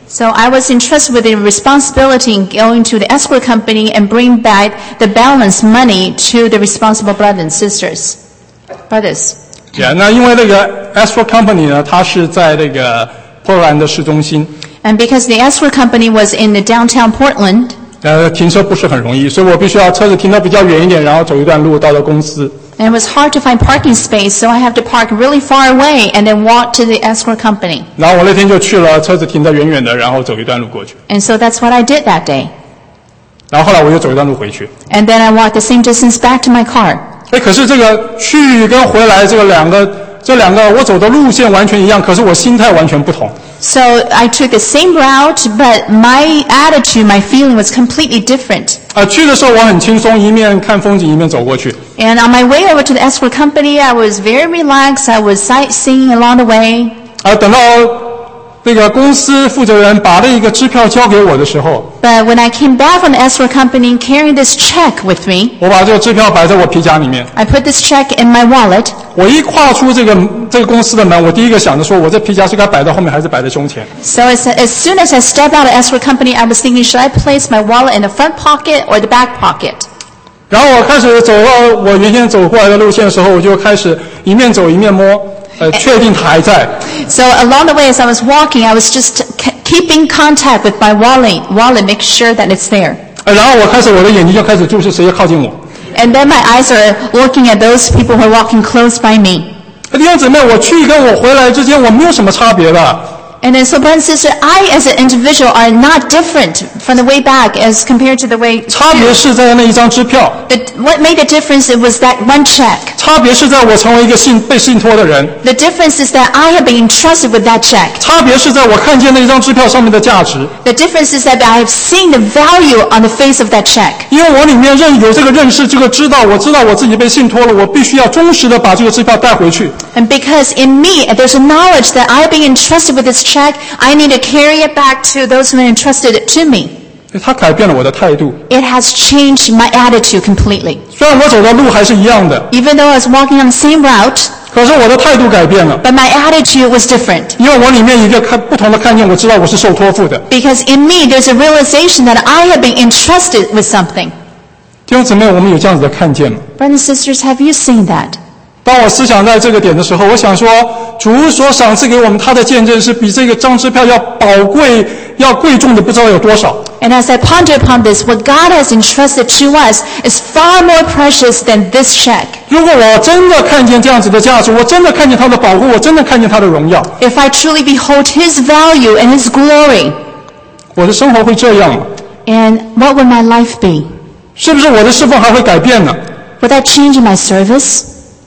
So I was entrusted with the responsibility in going to the escrow company and bring back the balance money to the responsible brothers and sisters, brothers. Yeah, 那因为那个 escrow company 呢，它是在那个波特兰的市中心。 And because the escrow company was in the downtown Portland, 呃，停车不是很容易，所以我必须要车子停得比较远一点，然后走一段路到了公司。 and it was hard to find parking space, so I have to park really far away and then walk to the escrow company. 然后我那天就去了，车子停得远远的，然后走一段路过去。 And so that's what I did that day. 然后后来我又走一段路回去。 And then I walked the same distance back to my car. 哎，可是这个去跟回来这个两个，这两个我走的路线完全一样，可是我心态完全不同。 So I took the same route, but my attitude, my feeling was completely different. 啊，去的时候我很轻松，一面看风景一面走过去。 And on my way over to the escrow company, I was very relaxed. I was sightseeing along the way. 啊，等到那个公司负责人把那一个支票交给我的时候， But when I came back from the escrow company carrying this check with me, 我把这个支票摆在我皮夹里面。 I put this check in my wallet. 我一跨出这个这个公司的门，我第一个想着说，我这皮夹是该摆在后面还是摆在胸前？ So as, as soon as I stepped out of the escrow company, I was thinking, should I place my wallet in the front pocket or the back pocket? 然后我开始走到我原先走过来的路线的时候，我就开始一面走一面摸，呃，确定它还在。 So along the way as I was walking, I was just keeping contact with my wallet, wallet, make sure that it's there. 呃，然后我开始我的眼睛就开始注视谁靠近我。 And then my eyes are looking at those people who are walking close by me. 弟兄姊妹，我去跟我回来之间，我没有什么差别的。 And then so, brother and sister, I as an individual are not different from the way back as compared to the way 差别是在那一张支票。 The, what made the difference it was that one check. 差别是在我成为一个信被信托的人。 The difference is that I have been entrusted with that check. 差别是在我看见那一张支票上面的价值。 The difference is that I have seen the value on the face of that check. 因为我里面认有这个认识，这个知道，我知道我自己被信托了，我必须要忠实的把这个支票带回去。 And because in me there's a knowledge that I have been entrusted with this check, I need to carry it back to those who have entrusted it to me. 它改变了我的态度。 It has changed my attitude completely. 虽然我走的路还是一样的， Even though I was walking on the same route, 可是我的态度改变了。 but my attitude was different. 因为我里面一个看不同的看见，我知道我是受托付的。 Because in me there's a realization that I have been entrusted with something. 弟兄姊妹，我们有这样子的看见吗？ Brothers and sisters, have you seen that? 当我思想在这个点的时候，我想说，主所赏赐给我们他的见证是比这个张支票要宝贵、要贵重的不知道有多少。 And as I ponder upon this, what God has entrusted to us is far more precious than this check. 如果我真的看见这样子的价值，我真的看见他的保护，我真的看见他的荣耀， If I truly behold His value and His glory, 我的生活会这样吗？ and what would my life be? 是不是我的侍奉还会改变呢？ Would that change in my service?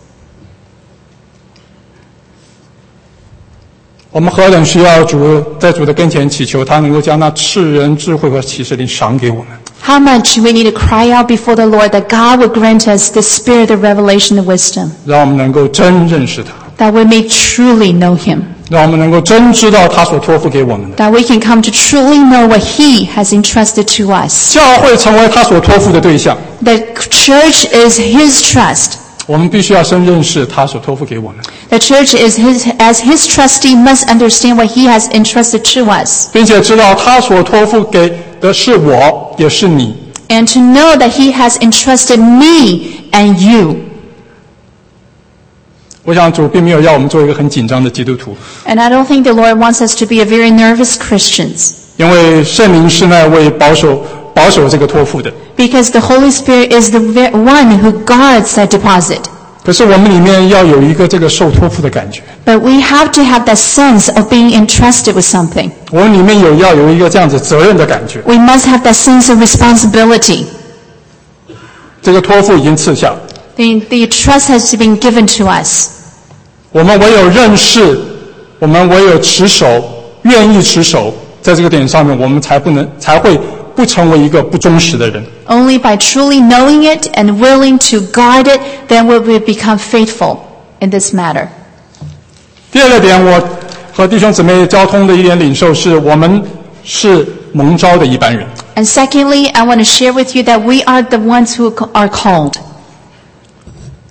我们何等需要主在主的跟前祈求，他能够将那赐人智慧和启示灵赏给我们。 How much we need to cry out before the Lord that God would grant us the spirit of revelation and wisdom, 让我们能够真认识他， that we may truly know Him, 让我们能够真知道他所托付给我们的。 that we can come to truly know what He has entrusted to us. 教会成为他所托付的对象， The church is His trust. 我们必须要深认识他所托付给我们， The church is his, as His trustee must understand what He has entrusted to us, 并且知道他所托付给的是我，也是你。 and to know that He has entrusted me and you. 我想主并没有要我们做一个很紧张的基督徒， And I don't think the Lord wants us to be a very nervous Christians, 因为圣灵是那位保守保守这个托付的。 because the Holy Spirit is the ve- one who guards that deposit. 可是我们里面要有一个这个受托付的感觉， But we have to have that sense of being entrusted with something. 我们里面有要有一个这样子责任的感觉。 We must have that sense of responsibility. 这个托付已经赐下， The, the trust has been given to us. 我们唯有认识，我们唯有持守，愿意持守，在这个点上面，我们才不能才会不成为一个不忠实的人。 Only by truly knowing it and willing to guard it, then will we become faithful in this matter. 第二个点，我和弟兄姊妹交通的一点领受是，我们是蒙召的一般人。 And secondly, I want to share with you that we are the ones who are called.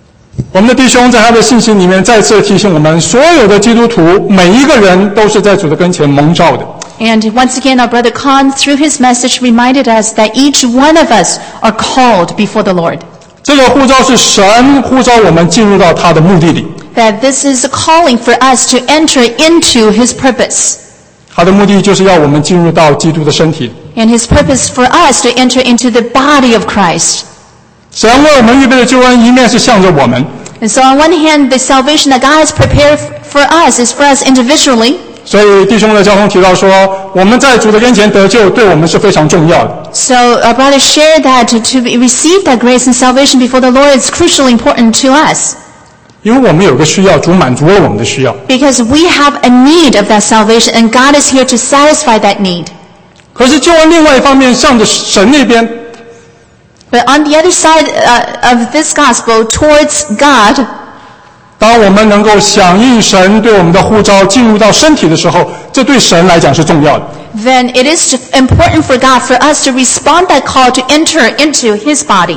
我们的弟兄在他的信息里面再次提醒我们，所有的基督徒每一个人都是在主的跟前蒙召的。 And once again, our brother Khan, through his message, reminded us that each one of us are called before the Lord. 这个呼召是神呼召我们进入到他的目的里。 That this is a calling for us to enter into his purpose. 他的目的就是要我们进入到基督的身体。 And his purpose for us to enter into the body of Christ. 神为我们预备的救恩，一面是向着我们。 And so on one hand, the salvation that God has prepared for us is for us individually. 所以弟兄的交通提到说，我们在主的跟前得救，对我们是非常重要的。 So our brother shared that to, to receive that grace and salvation before the Lord is crucially important to us. 因为我们有个需要，主满足了我们的需要。 Because we have a need of that salvation, and God is here to satisfy that need. 可是救恩另外一方面向着神那边。 But on the other side uh, of this gospel, towards God, 当我们能够响应神对我们的呼召，进入到身体的时候，这对神来讲是重要的。 then it is important for God for us to respond that call to enter into His body.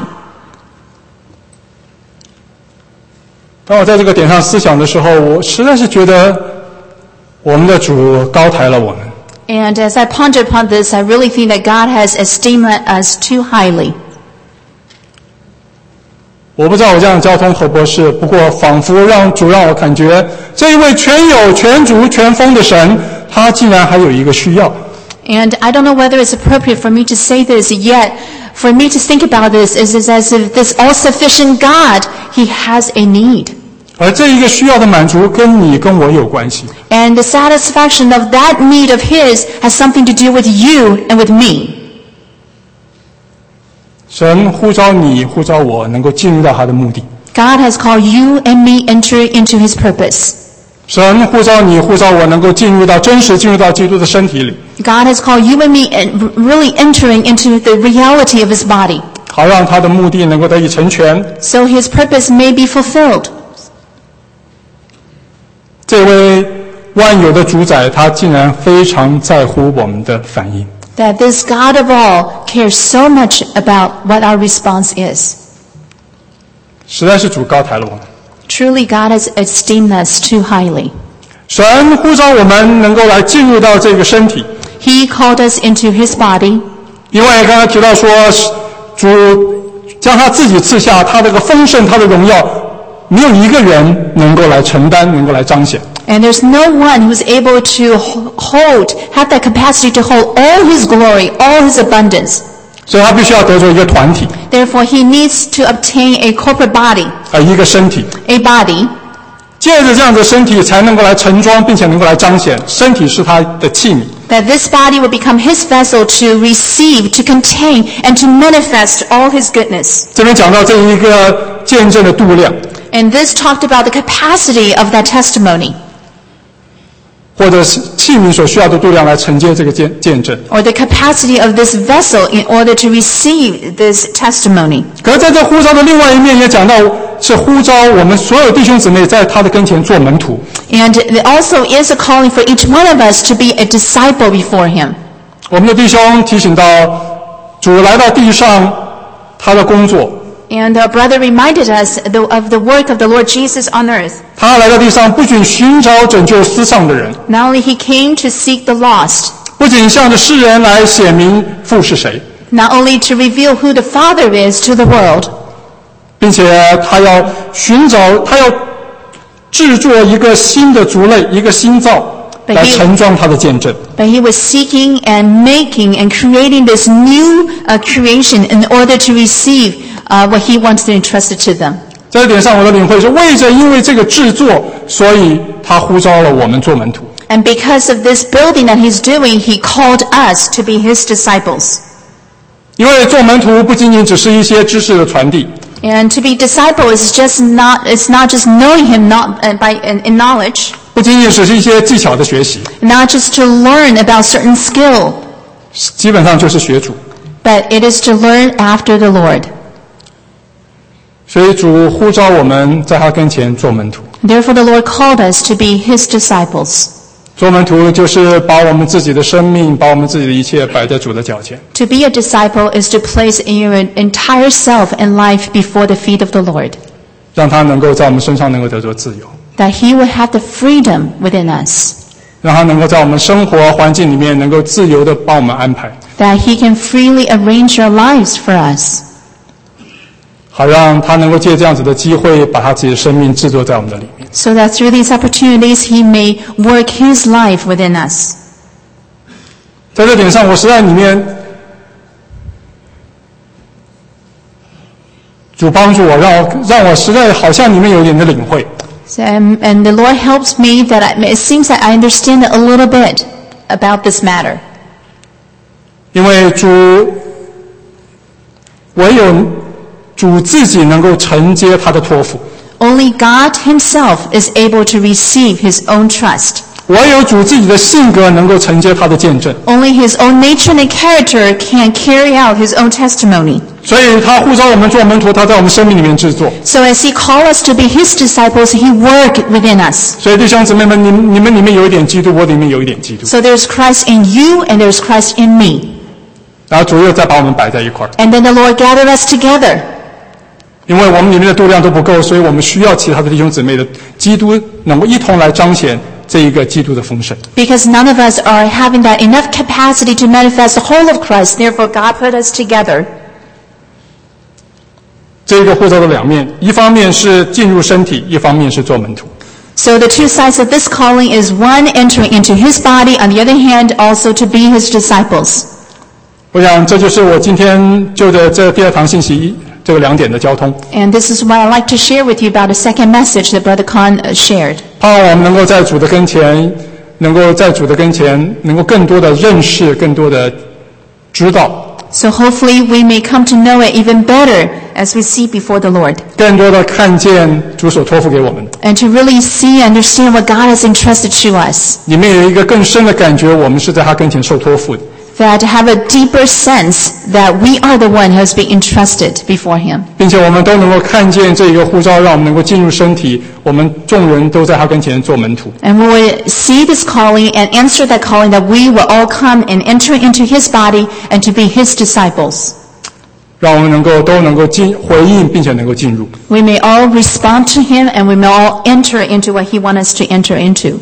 当我在这个点上思想的时候，我实在是觉得我们的主高抬了我们。 And as I ponder upon this, I really think that God has esteemed us too highly. 我不知道我这样交通合不合适，不过仿佛让主让我感觉，这一位全有、全主、全丰的神，他竟然还有一个需要。 And I don't know whether it's appropriate for me to say this, yet for me to think about this is, is as if this all-sufficient God, He has a need. 而这一个需要的满足跟你跟我有关系。 And the satisfaction of that need of His has something to do with you and with me. 神呼召你，呼召我，能够进入到他的目的。 God has called you and me enter into His purpose. 神呼召你，呼召我，能够进入到真实，进入到基督的身体里。 God has called you and me and really entering into the reality of His body. 好让他的目的能够得以成全。 So His purpose may be fulfilled. 这位万有的主宰，他竟然非常在乎我们的反应。 That this God of all cares so much about what our response is. 实在是主高抬了我们。 Truly, God has esteemed us too highly. 神呼召我们能够来进入到这个身体。 He called us into His body. 因为刚才提到说，主将他自己赐下他这个丰盛，他的荣耀，没有一个人能够来承担，能够来彰显。 And there's no one who's able to hold, have that capacity to hold all His glory, all His abundance. 所以他必须要得着一个团体。 Therefore, He needs to obtain a corporate body. 呃，一个身体。 A body. 借着这样的身体，才能够来盛装，并且能够来彰显。身体是他的器皿。 That this body will become His vessel to receive, to contain, and to manifest all His goodness. 这边讲到这一个见证的度量。 And this talked about the capacity of that testimony. 或者是器皿所需要的度量来承接这个见见证。 Or the capacity of this vessel in order to receive this testimony. 可是在这呼召的另外一面也讲到，是呼召我们所有弟兄姊妹在他的跟前做门徒。 And it also is a calling for each one of us to be a disciple before Him. 我们的弟兄提醒到，主来到地上，他的工作。 And our brother reminded us of the work of the Lord Jesus on earth. 他来到地上，不仅寻找拯救失丧的人， Not only He came to seek the lost. 不仅向着世人来显明父是谁， Not only to reveal who the Father is to the world. 并且他要寻找，他要制作一个新的族类，一个新造，来盛装他的见证。 But He was seeking and making and creating this new uh, creation in order to receive uh, what He wants to entrust it to them. 在这点上，我的领会是为着因为这个制作，所以他呼召了我们做门徒。 And because of this building that He's doing, He called us to be His disciples. 因为做门徒不仅仅只是一些知识的传递。 And to be disciple is just not, it's not just knowing Him not uh, by in, in knowledge. 不仅仅只是一些技巧的学习。 Not just to learn about certain skill. 基本上就是学主。 But it is to learn after the Lord. 所以主呼召我们在他跟前做门徒。 Therefore the Lord called us to be His disciples. 做门徒就是把我们自己的生命，把我们自己的一切摆在主的脚前。 To be a disciple is to place your entire self and life before the feet of the Lord. 让他能够在我们身上能够得着自由， that He would have the freedom within us, 让他能够在我们生活环境里面能够自由地帮我们安排， that He can freely arrange our lives for us, 好让他能够借这样子的机会把他自己的生命制作在我们的里面。 so that through these opportunities He may work His life within us. 在这点上，我实在里面主帮助我，让我让我实在好像里面有一点的领会。 So, um, and the Lord helps me that I, it seems that I understand a little bit about this matter. 因为主唯有主自己能够承接他的托付， Only God Himself is able to receive His own trust. 唯有主自己的性格能够承接他的见证， Only His own nature and character can carry out His own testimony. 所以他呼召我们做门徒，他在我们生命里面制作。 So as He called us to be His disciples, He worked within us. 所以弟兄姊妹们，你你们里面有一点基督，我里面有一点基督， So there's Christ in you and there's Christ in me. 然后主又再把我们摆在一块儿， And then the Lord gathered us together. 因为我们里面的度量都不够，所以我们需要其他的弟兄姊妹的基督能够一同来彰显这一个基督的丰盛。 Because none of us are having that enough capacity to manifest the whole of Christ. Therefore, God put us together. 这一个呼召的两面，一方面是进入身体，一方面是做门徒。 So the two sides of this calling is one entering into His body, on the other hand, also to be His disciples. 我想这就是我今天就着这第二堂信息这个两点的交通， And this is what I'd like to share with you about a second message that Brother Khan uh, shared. 盼望我们能够在主的跟前，能够在主的跟前，能够更多的认识，更多的知道， So hopefully we may come to know it even better as we see before the Lord. 更多的看见主所托付给我们的， And to really see and understand what God has entrusted to us. 里面有一个更深的感觉，我们是在他跟前受托付的。 That to have a deeper sense that we are the one who has been entrusted before Him. 并且我们都能够看见这一个呼召，让我们能够进入身体，我们众人都在他跟前做门徒。 And we will see this calling and answer that calling that we will all come and enter into His body and to be His disciples. 让我们能够都能够进回应，并且能够进入。 We may all respond to Him and we may all enter into what He wants us to enter into.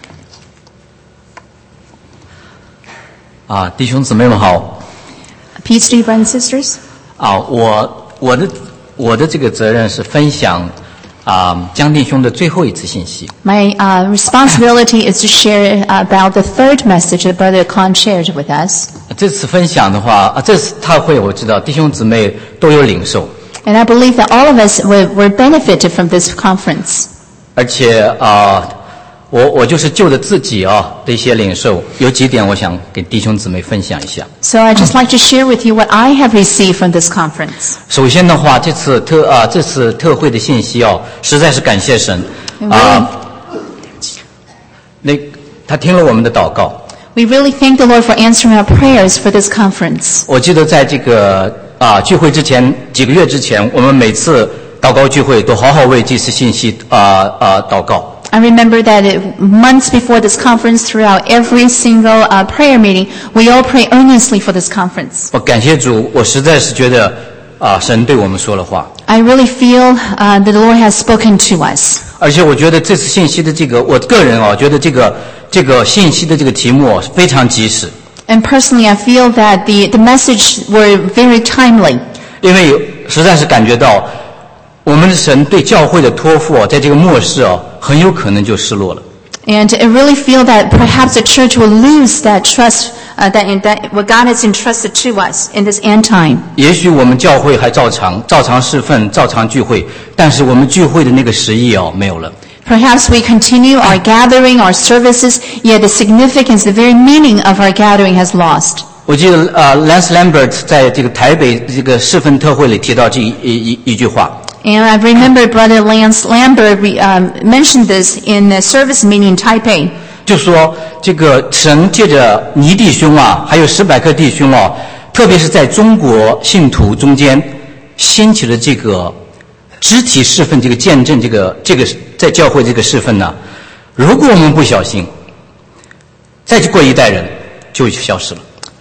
啊，弟兄姊妹们好。 Peace to you, brothers and sisters. 啊，我我的我的这个责任是分享啊江弟兄的最后一次信息。 My uh, responsibility is to share about the third message that Brother Khan shared with us. 这次分享的话，啊，这次特会我知道弟兄姊妹都有领受， And I believe that all of us were, were benefited from this conference. 而且啊，我我就是就着自己啊的一些领受，有几点我想给弟兄姊妹分享一下。 So I'd just like to share with you what I have received from this conference. 首先的话，这次特啊这次特会的信息哦，实在是感谢神啊，那他听了我们的祷告。 We really thank the Lord for answering our prayers for this conference. 我记得在这个啊聚会之前几个月之前，我们每次祷告聚会都好好为这次信息啊啊祷告。 I remember that it, months before this conference, throughout every single uh, prayer meeting, we all pray earnestly for this conference. 我感谢主，我实在是觉得啊神对我们说了话， I really feel uh, that the Lord has spoken to us. 而且我觉得这次信息的这个，我个人啊觉得这个这个信息的这个题目非常及时。 And personally, I feel that the, the message were very timely. 因为实在是感觉到我们的神对教会的托付啊，在这个末世啊，很有可能就失落了。 And I really feel that perhaps the church will lose that trust uh, that, in, that what God has entrusted to us in this end time. 也许我们教会还照常照常侍奉，照常聚会，但是我们聚会的那个实意哦没有了。 Perhaps we continue our gathering, our services, yet the significance, the very meaning of our gathering has lost. 我记得呃 Lance Lambert 在这个台北这个侍奉特会里提到这一一一句话。 And I remember Brother Lance Lambert um, mentioned this in the service meeting in Taipei. 就说这个神借着倪弟兄啊，还有史百克弟兄啊，特别是在中国信徒中间兴起了这个肢体侍奉，这个见证，这个这个在教会这个侍奉呢，如果我们不小心，再过一代人就消失了。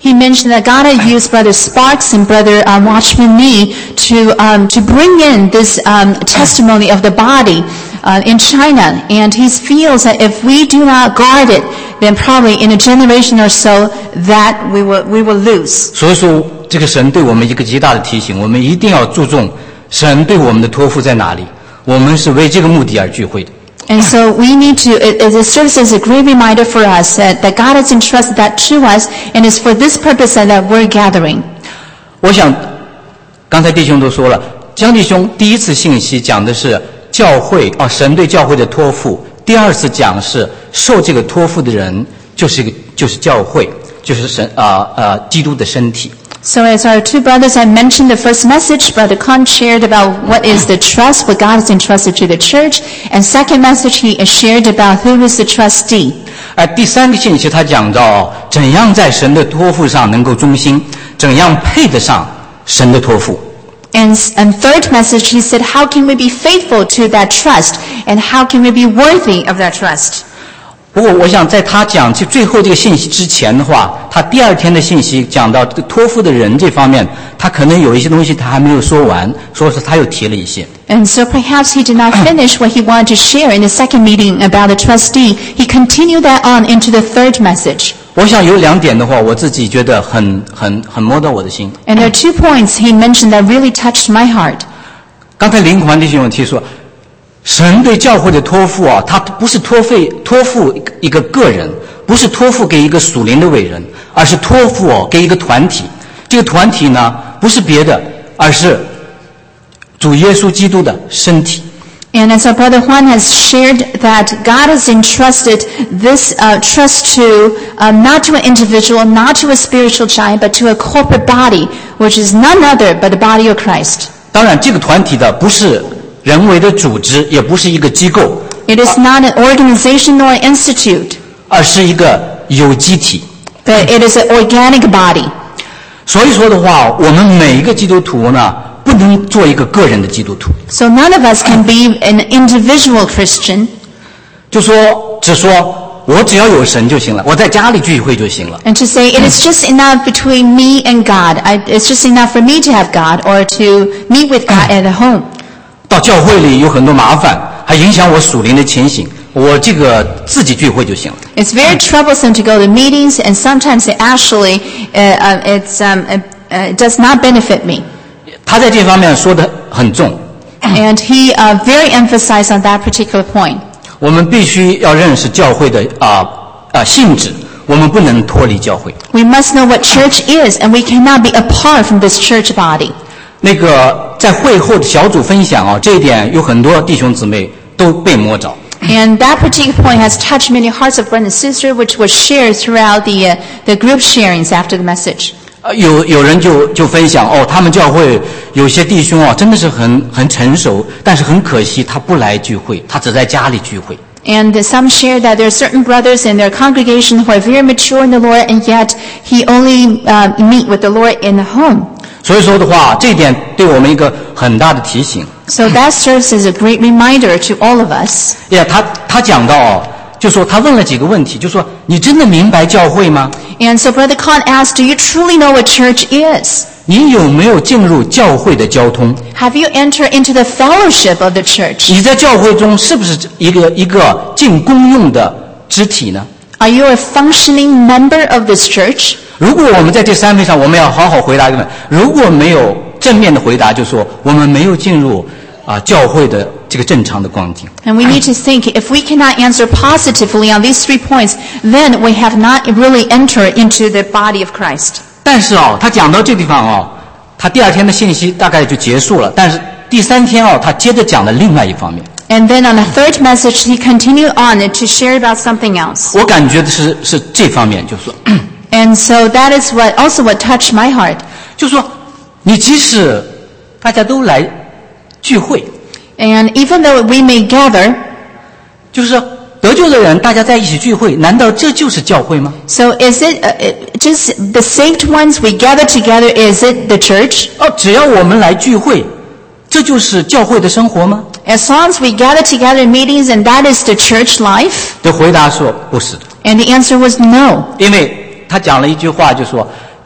He mentioned that God had used Brother Sparks and Brother uh, Watchman Nee to um, to bring in this um, testimony of the body uh, in China, and he feels that if we do not guard it, then probably in a generation or so that we will we will lose. 所以说，这个神对我们一个极大的提醒，我们一定要注重神对我们的托付在哪里。我们是为这个目的而聚会的。 And so we need to, it, it serves as a great reminder for us that, that God has entrusted that to us, and it's for this purpose that, that we're gathering. 我想，刚才弟兄都说了，江弟兄第一次信息讲的是教会啊，神对教会的托付；第二次讲是受这个托付的人，就是一个就是教会，就是神啊啊基督的身体。 So as our two brothers had mentioned the first message, Brother Khan shared about what is the trust, what God has entrusted to the church, and second message he shared about who is the trustee. 而第三个信息他讲到怎样在神的托付上能够忠心，怎样配得上神的托付。 And, and third message he said, how can we be faithful to that trust, and how can we be worthy of that trust? 不过我想在他讲这最后这个信息之前的话，他第二天的信息讲到这个托付的人这方面，他可能有一些东西他还没有说完，所以说他又提了一些。 And so perhaps he did not finish what he wanted to share in the second meeting about the trustee. He continued that on into the third message. 我想有两点的话，我自己觉得很很很摸到我的心。 And there are two points he mentioned that really touched my heart. 刚才林环弟兄有提说，神对教会的托付啊，他不是托付托付一个个人，不是托付给一个属灵的伟人，而是托付哦给一个团体。这个团体呢，不是别的，而是主耶稣基督的身体。 And as our brother Juan has shared that God has entrusted this uh, trust to um, not to an individual, not to a spiritual giant, but to a corporate body, which is none other but the body of Christ. 当然，这个团体的不是人为的组织，也不是一个机构。 It is not an organization nor an institute, 而是一个有机体。 but it is an organic body. 所以说的话，我们每一个基督徒呢，不能做一个个人的基督徒。 So none of us can be an individual Christian. 就说只说我只要有神就行了，我在家里聚会就行了。 And to say it is just enough between me and God. I, it's just enough for me to have God or to meet with God at home. 到教会里有很多麻烦，还影响我属灵的前行。我这个自己聚会就行了。 It's very troublesome to go to meetings, and sometimes it actually uh, uh, it's um, uh, uh, it does not benefit me. 他在这方面说得很重。 And he uh, very emphasized on that particular point. 我们必须要认识教会的啊啊性质，我们不能脱离教会。 We must know what church is, and we cannot be apart from this church body. 那个在会后的小组分享啊，这一点有很多弟兄姊妹都被摸着。 And that particular point has touched many hearts of brothers and sisters, which was shared throughout the uh, the group sharings after the message. 呃，有有人就就分享哦，他们教会有些弟兄啊，真的是很很成熟，但是很可惜他不来聚会，他只在家里聚会。 And some share that there are certain brothers in their congregation who are very mature in the Lord, and yet he only uh, meet with the Lord in the home. 所以说的话，这一点对我们一个很大的提醒。 So that serves as a great reminder to all of us. 呀，他他讲到哦，就说他问了几个问题，就说你真的明白教会吗？ And so Brother Khan asked, do you truly know what church is? 你有没有进入教会的交通？ Have you entered into the fellowship of the church? 你在教会中是不是一个一个尽公用的肢体呢？ Are you a functioning member of this church? 如果我们在这三位上，我们要好好回答一个问题。如果没有正面的回答，就说我们没有进入啊教会的这个正常的光景。 And we need to think, if we cannot answer positively on these three points, then we have not really entered into the body of Christ. 但是哦，他讲到这地方哦，他第二天的信息大概就结束了。但是第三天哦，他接着讲了另外一方面。 And then on the third message, he continued on to share about something else. 我感觉的是是这方面，就是说， And so that is what also what touched my heart. 就是说，你即使大家都来聚会， And even though we may gather, 就是说得救的人大家在一起聚会，难道这就是教会吗？ so is it uh, it- just the saved ones we gather together? Is it the church? 哦，只要我们来聚会，这就是教会的生活吗？ As long as we gather together in meetings and that is the church life? 的回答说不是的， And the answer was no. 因为他讲了一句话，就说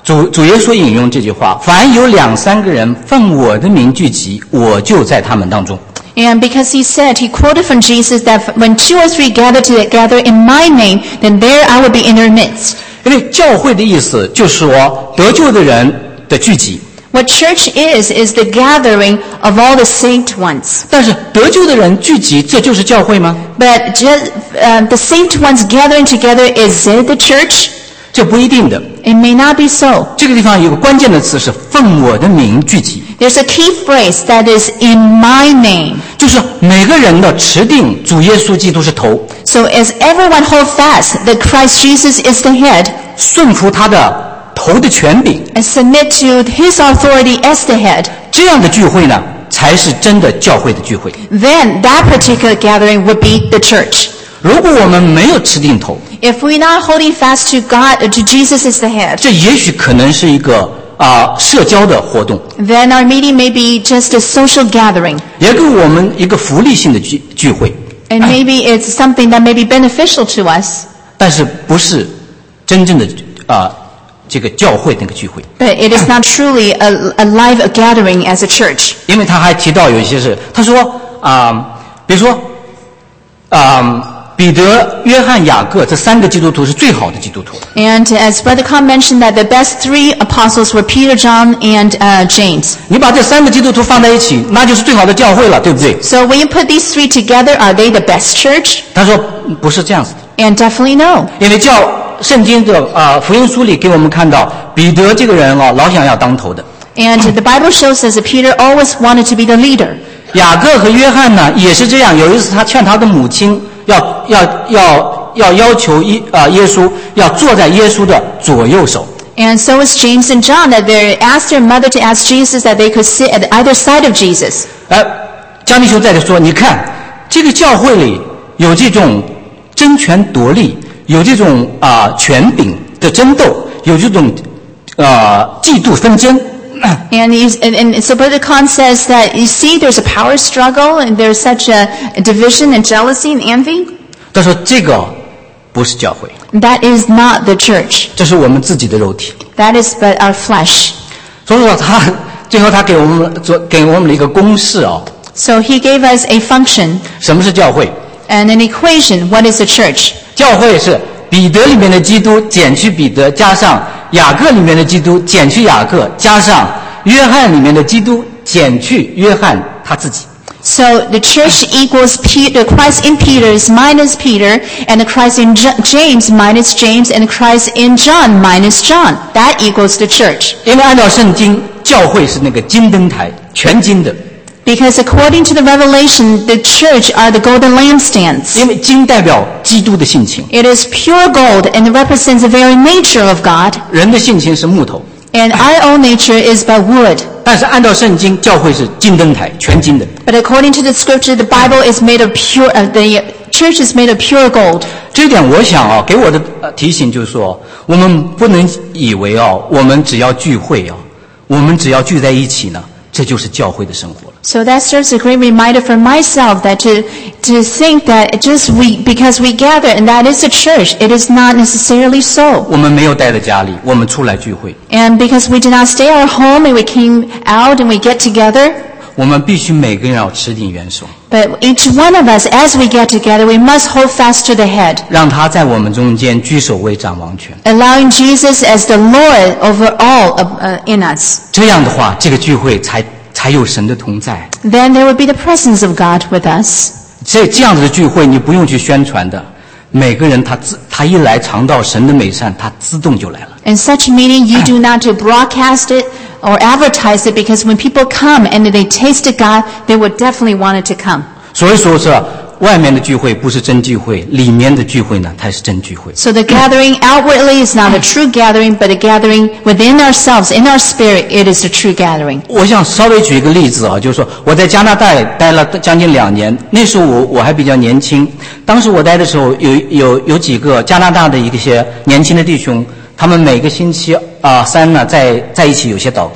主主耶稣引用这句话：凡有两三个人奉我的名聚集，我就在他们当中。 And because he said, he quoted from Jesus that when two or three gather together in my name, then there I will be in their midst. 因为教会的意思就是说得救的人的聚集。 What church is, is the gathering of all the saint ones. 但是得救的人聚集，这就是教会吗？ But just, uh, the saint ones gathering together, is it the church? 这不一定的。 It may not be so. 这个地方有个关键的词是奉我的名聚集。 There's a key phrase that is in my name. 就是每个人的持定主耶稣基督是头， So as everyone hold fast that Christ Jesus is the head, 顺服他的头的权柄， and submit to his authority as the head, 这样的聚会呢，才是真的教会的聚会。 then that particular gathering would be the church. 如果我们没有持定头， If we're not holding fast to God, to Jesus as the head, 这也许可能是一个啊、呃、社交的活动， then our meeting may be just a social gathering. 也给我们一个福利性的聚聚会， And maybe it's something that may be beneficial to us, 但是不是真正的啊、呃、这个教会那个聚会。 but it is not truly a, a live gathering as a church. 因为他还提到有一些事，他说啊、呃，比如说啊。呃彼得、约翰、雅各这三个基督徒是最好的基督徒。 And as Brother Khan mentioned that the best three apostles were Peter, John, and uh, James. 你把这三个基督徒放在一起，那就是最好的教会了，对不对？ So when you put these three together, are they the best church? 他说不是这样子的， And definitely no. 因为教圣经的啊、呃、福音书里给我们看到，彼得这个人啊，老想要当头的。 And the Bible shows us that Peter always wanted to be the leader. 雅各和约翰呢也是这样，有一次他劝他的母亲要要要要要求耶啊、呃、耶稣要坐在耶稣的左右手。 And so is James and John, that they asked their mother to ask Jesus that they could sit at either side of Jesus. 呃，江弟兄在这说，你看这个教会里有这种争权夺利，有这种啊、呃、权柄的争斗，有这种啊、呃、嫉妒纷争。 And, he's, and, and so Brother Khan says that, you see, there's a power struggle, and there's such a, a division and jealousy and envy. 他说这个不是教会， That is not the church. 这是我们自己的肉体。 That is but our flesh. 所以说他最后他给我们做给我们了一个公式啊、哦， So he gave us a function 什么是教会？ and an equation. What is the church? 教会是彼得里面的基督减去彼得，加上雅各里面的基督减去雅各，加上约翰里面的基督减去约翰他自己。 So the church equals Peter, Christ in Peter is minus Peter, and the Christ in J- James minus James, and the Christ in John minus John. That equals the church. 因为按照圣经，教会是那个金灯台，全金的。 Because according to the Revelation, the church are the golden lampstands. 因为金代表基督的性情， It is pure gold, and it represents the very nature of God. 人的性情是木头， And our own nature is but wood. 但是按照圣经，教会是金灯台，全金的。 But according to the scripture, the Bible is made of pure, uh, the church is made of pure gold. 这一点我想啊，给我的呃提醒就是说，我们不能以为哦，我们只要聚会啊，我们只要聚在一起呢，这就是教会的生活了。 So that serves a great reminder for myself that to to think that just we because we gather and that is the church, it is not necessarily so. 我们没有待在家里，我们出来聚会， And because we did not stay at our home and we came out and we get together, 我们必须每个人要持定元首， but each one of us, as we get together, we must hold fast to the head, 让他在我们中间居首位掌王权。 allowing Jesus as the Lord over all of, uh, in us. 这样的话，这个聚会才才有神的同在。 Then there would be the presence of God with us. 这这样子的聚会，你不用去宣传的，每个人他自他一来尝到神的美善，他自动就来了。 In such a meeting, you do not to broadcast it or advertise it, because when people come and they tasted God, they would definitely want it to come. 所以说是外面的聚会不是真聚会，里面的聚会呢才是真聚会。 So the gathering outwardly is not a true gathering, but a gathering within ourselves, in our spirit, it is a true gathering. 我想稍微举一个例子啊，就是说我在加拿大待了将近两年，那时候我我还比较年轻，当时我待的时候有有有几个加拿大的一些年轻的弟兄，他们每个星期啊、呃、三呢在在一起有些祷告。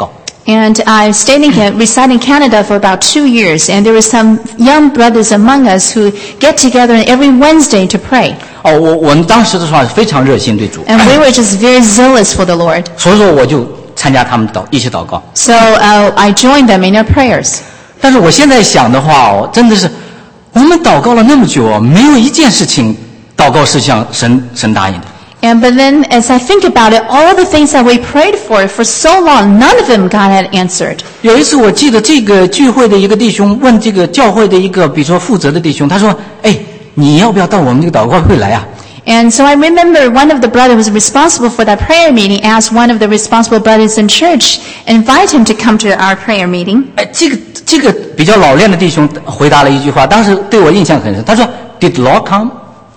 And I stayed in, resided in Canada for about two years, and there were some young brothers among us who get together every Wednesday to pray. 哦，我我们当时的时候非常热心对主， And we were just very zealous for the Lord. 所以说我就参加他们祷一起祷告。 So uh, I joined them in their prayers. 但是我现在想的话哦，真的是我们祷告了那么久哦，没有一件事情祷告是向神神答应的。 And but then, as I think about it, all the things that we prayed for for so long, none of them God had answered. 有一次我记得这个聚会的一个弟兄问这个教会的一个比如说负责的弟兄，他说：“哎，你要不要到我们这个祷告会来啊？” And so I remember one of the brothers who was responsible for that prayer meeting asked one of the responsible brothers in church, invite him to come to our prayer meeting. 哎，这个这个比较老练的弟兄回答了一句话，当时对我印象很深。他说 ：“Did Lord come？”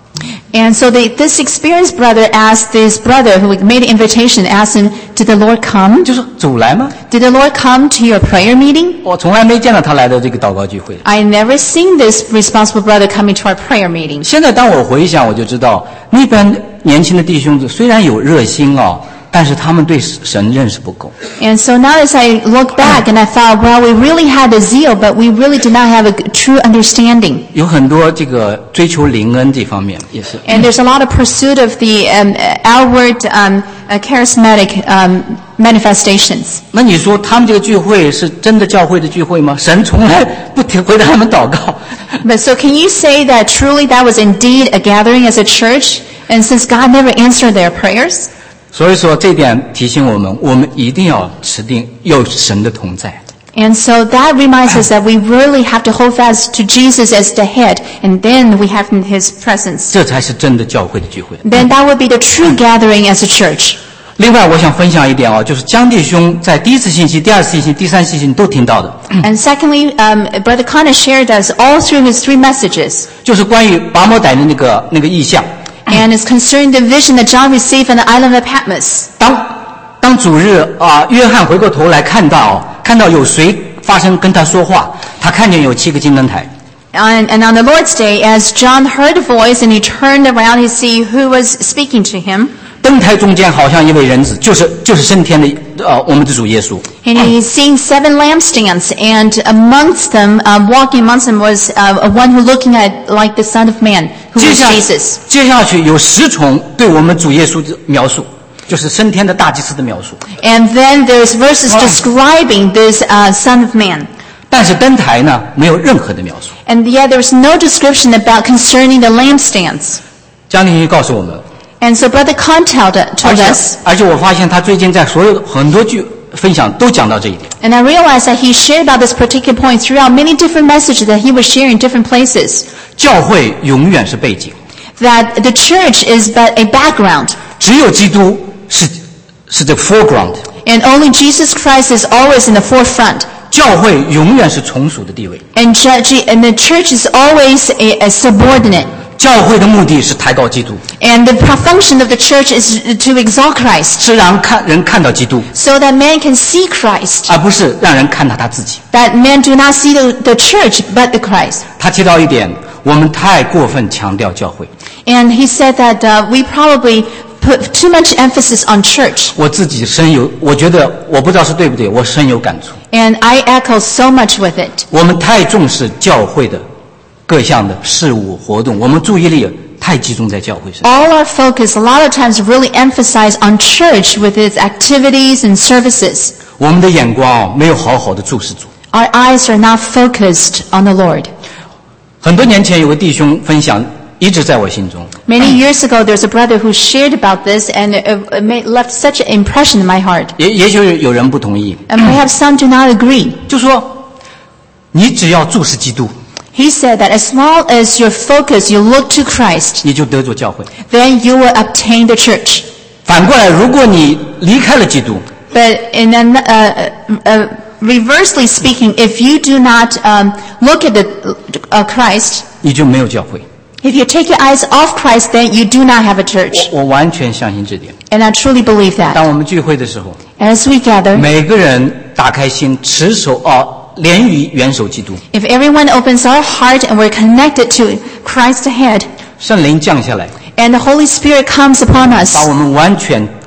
And so they, this experienced brother asked this brother who made the invitation, asked him, "Did the Lord come? 就说主来吗？ Did the Lord come to your prayer meeting?" 我从来没见到他来的这个祷告聚会。 I never seen this responsible brother coming to our prayer meeting. 现在当我回想，我就知道那边年轻的弟兄虽然有热心哦，但是他们对神认识不够。 And so now as I look back and I thought, well, we really had the zeal, but we really did not have a true understanding. 有很多这个追求灵恩这方面也是。 And there's a lot of pursuit of the um, outward um, uh, charismatic um, manifestations. 那你说他们这个聚会是真的教会的聚会吗？神从来不停回答他们祷告。 But so can you say that truly that was indeed a gathering as a church? And since God never answered their prayers? 所以说这点提醒我们，我们一定要持定有神的同在。 And so that reminds us that we really have to hold fast to Jesus as the head, and then we have His presence. 这才是真的教会的聚会。 Then that would be the true gathering as a church. 另外，我想分享一点哦，就是江弟兄在第一次信息、第二次信息、第三次信息都听到的， And secondly, um, Brother Connor shared us all through his three messages. 就是关于拔摩岛的那个那个意象。 And it's concerning the vision that John received on the island of Patmos. 当当主日啊，约翰回过头来看到看到有谁发声跟他说话，他看见有七个金灯台。 And, and on the Lord's Day, as John heard a voice and he turned around, he see who was speaking to him. 灯台中间好像一位人子，就是就是升天的呃我们的主耶稣。 And he's seeing seven lampstands, and amongst them, uh, walking amongst them was uh, one who looking at like the Son of Man, who 接 was 下 Jesus. 接下去有十重对我们主耶稣的描述，就是升天的大祭司的描述。 And then there's verses describing this uh, Son of Man. 但是灯台呢，没有任何的描述。 And yet there's no description about concerning the lampstands. 江弟兄告诉我们， And so Brother Kahn told, 而 told 且 us, 而且我发现他最近在所有很多句分享都讲到这一点。 and I realized that he shared about this particular point throughout many different messages that he was sharing in different places. 教会永远是背景， That the church is but a background, 只有基督是是这个 foreground。 and only Jesus Christ is always in the forefront. 教会永远是从属的地位， And, ju- and the church is always a, a subordinate. 教会的目的是抬高基督， And the function of the church is to exalt Christ, 是让看人看到基督， so that man can see Christ. 而不是让人看到他自己。 That men do not see the, the church, but the Christ. 他提到一点，我们太过分强调教会。 And he said that uh, we probably put too much emphasis on church. 我自己深有，我觉得我不知道是对不对，我深有感触。 And I echo so much with it. 我们太重视教会的各项的事务活动，我们注意力太集中在教会上。 All our focus, a lot of times, really emphasize on church with its activities and services. 我们的眼光没有好好的注视主。 Our eyes are not focused on the Lord. 很多年前有个弟兄分享，一直在我心中。 Many years ago, there's a brother who shared about this, and it, it made, left such an impression in my heart. 也也许有人不同意， And perhaps some do not agree. 就说你只要注视基督， He said that as long as your focus, you look to Christ, 你就得着教会。 then you will obtain the church. 反过来，如果你离开了基督， But in an, uh, uh, reversely speaking, if you do not um, look at the uh, Christ, 你就没有教会。 if you take your eyes off Christ, then you do not have a church. 我完全相信这点。 And I truly believe that. 当我们聚会的时候， As we gather, 每个人打开心，持守哦，连于元首基督， if everyone opens our heart and we're connected to Christ the head, 圣灵降下来， and the Holy Spirit comes upon us, 把我们完全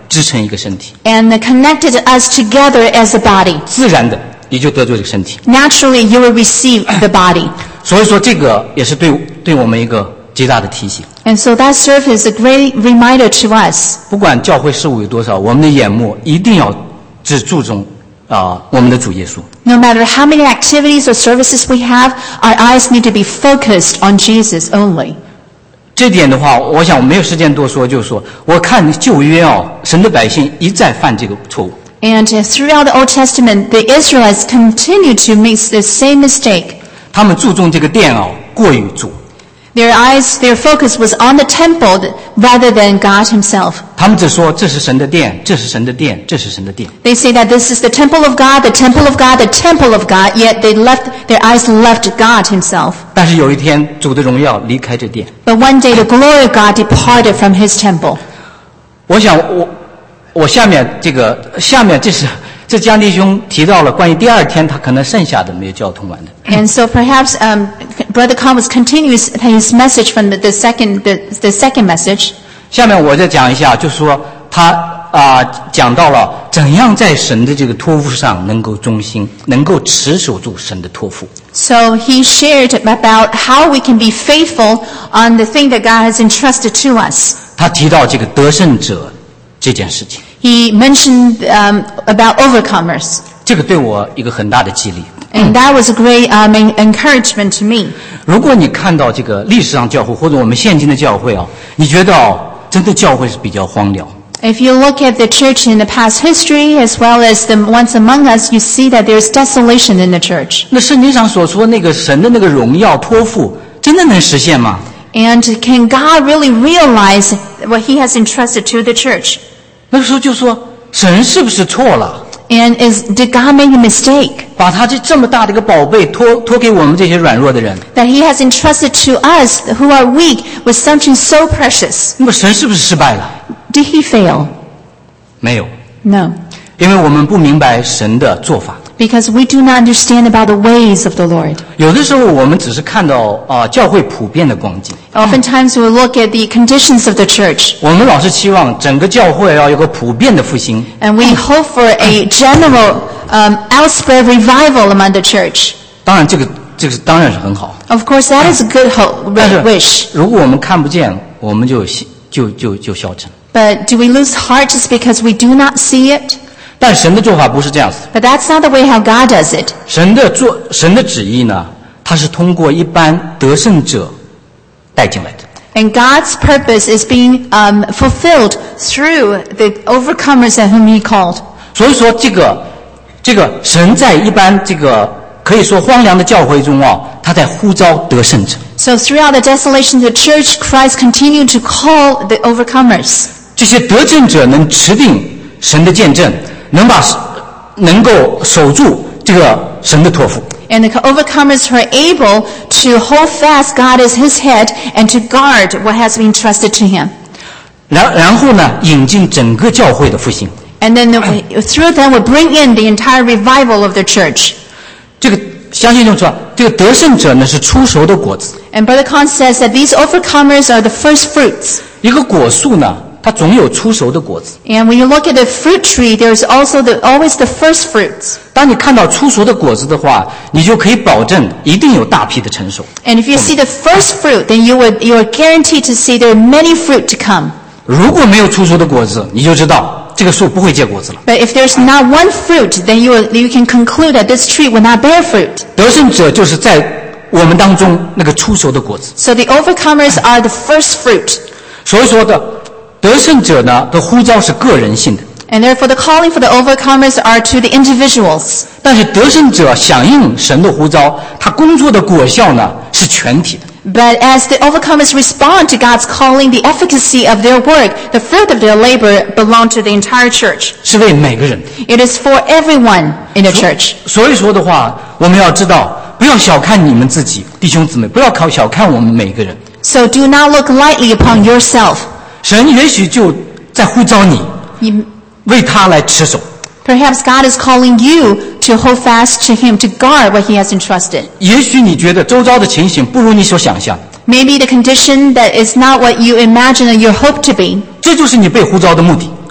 织成一个身体， and connected us together as a body. 自然的你就得罪这个身体。 Naturally, you will receive the body. 所以说这个也是对对我们一个极大的提醒。 And so that serves as a great reminder to us. 不管教会事务有多少，我们的眼目一定要只注重啊、呃、我们的主耶稣。 No matter how many activities or services we have, our eyes need to be focused on Jesus only. 这点的话，我想我没有时间多说，就是说，我看旧约哦，神的百姓一再犯这个错误。 And throughout the Old Testament, the Israelites continue to make the same mistake. 他们注重这个殿哦，过于主。 Their eyes, their focus was on the temple rather than God himself. 他们只说这是神的殿，这是神的殿，这是神的殿。 They say that this is the temple of God, the temple of God, the temple of God, yet they left, their eyes left God himself. 但是有一天，主的荣耀离开这殿。 But one day the glory of God departed from his temple. 我想我我下面这个下面这是这江弟兄提到了关于第二天他可能剩下的没有交通完的。 And so perhaps um, Brother Thomas continues his message from the, the second the, the second message. 下面我再讲一下，就是说他啊、呃、讲到了怎样在神的这个托付上能够忠心，能够持守住神的托付。 So he shared about how we can be faithful on the thing that God has entrusted to us. 他提到这个得胜者这件事情， He mentioned um, about overcomers. 这个对我一个很大的激励。 And that was a great um, encouragement to me. 如果你看到这个历史上教会或者我们现今的教会啊，你觉得哦，真的教会是比较荒凉。 If you look at the church in the past history as well as the ones among us, you see that there's desolation in the church. 那圣经上所说那个神的那个荣耀托付，真的能实现吗？ And can God really realize what he has entrusted to the church? 那个时候就说神是不是错了？ And is, did God make a mistake? 把他这这么大的一个宝贝托托给我们这些软弱的人， That he has entrusted to us who are weak with something so precious. 那么神是不是失败了？ Did he fail? 没有， No. 因为我们不明白神的做法。 Because we do not understand about the ways of the Lord. 有的时候我们只是看到啊、呃、教会普遍的光景， Oftentimes we look at the conditions of the church. 我们老是期望整个教会要有个普遍的复兴。 And we hope for a general um, outspread revival among the church. 当然这个这个当然是很好， Of course, that is a good hope, 但是 wish. 如果我们看不见，我们就就就就消沉。 But do we lose heart just because we do not see it? 但神的做法不是这样子， But that's not the way how God does it. 神的做神的旨意呢，它是通过一般得胜者带进来的。 And God's purpose is being um, fulfilled through the overcomers at whom he called. 所以说这个这个神在一般这个可以说荒凉的教会中啊，他在呼召得胜者。 So throughout the desolation of the church, Christ continued to call the overcomers. 这些得胜者能持定神的见证，能把能够守住这个神的托付。 And the overcomers who are able to hold fast God as his head and to guard what has been entrusted to him. 然然后呢，引进整个教会的复兴。 And then the, through them will bring in the entire revival of the church. 这个相信就说，这个得胜者呢是出熟的果子。 And Brother Khan says that these overcomers are the first fruits. 一个果树呢，它总有出熟的果子。 And when you look at the fruit tree, there's also the, always the first fruits. 当你看到出熟的果子的话，你就可以保证一定有大批的成熟。 And if you see the first fruit, then you would you are guaranteed to see there are many fruit to come. 如果没有出熟的果子，你就知道这个树不会结果子了。 But if there's not one fruit, then you will, you can conclude that this tree will not bear fruit. 得胜者就是在我们当中那个出熟的果子。 So the overcomers are the first fruit. 所以说的得胜者呢的呼召是个人性的， And therefore the calling for the overcomers are to the individuals. 但是得胜者响应神的呼召，他工作的果效呢是全体的。 But as the overcomers respond to God's calling, the efficacy of their work, the fruit of their labor belong to the entire church. 是为每个人。 It is for everyone in the church. 所以说的话，我们要知道，不要小看你们自己，弟兄姊妹，不要考小看我们每个人。 So do not look lightly upon yourself. 神也许就在呼召你， You, 为他来持守。 perhaps God is calling you to hold fast to him, to guard what he has entrusted. 也许你觉得周遭的情形不如你所想象， Maybe the condition that is not what you imagine or you hope to be. 这就是你被呼召的目的。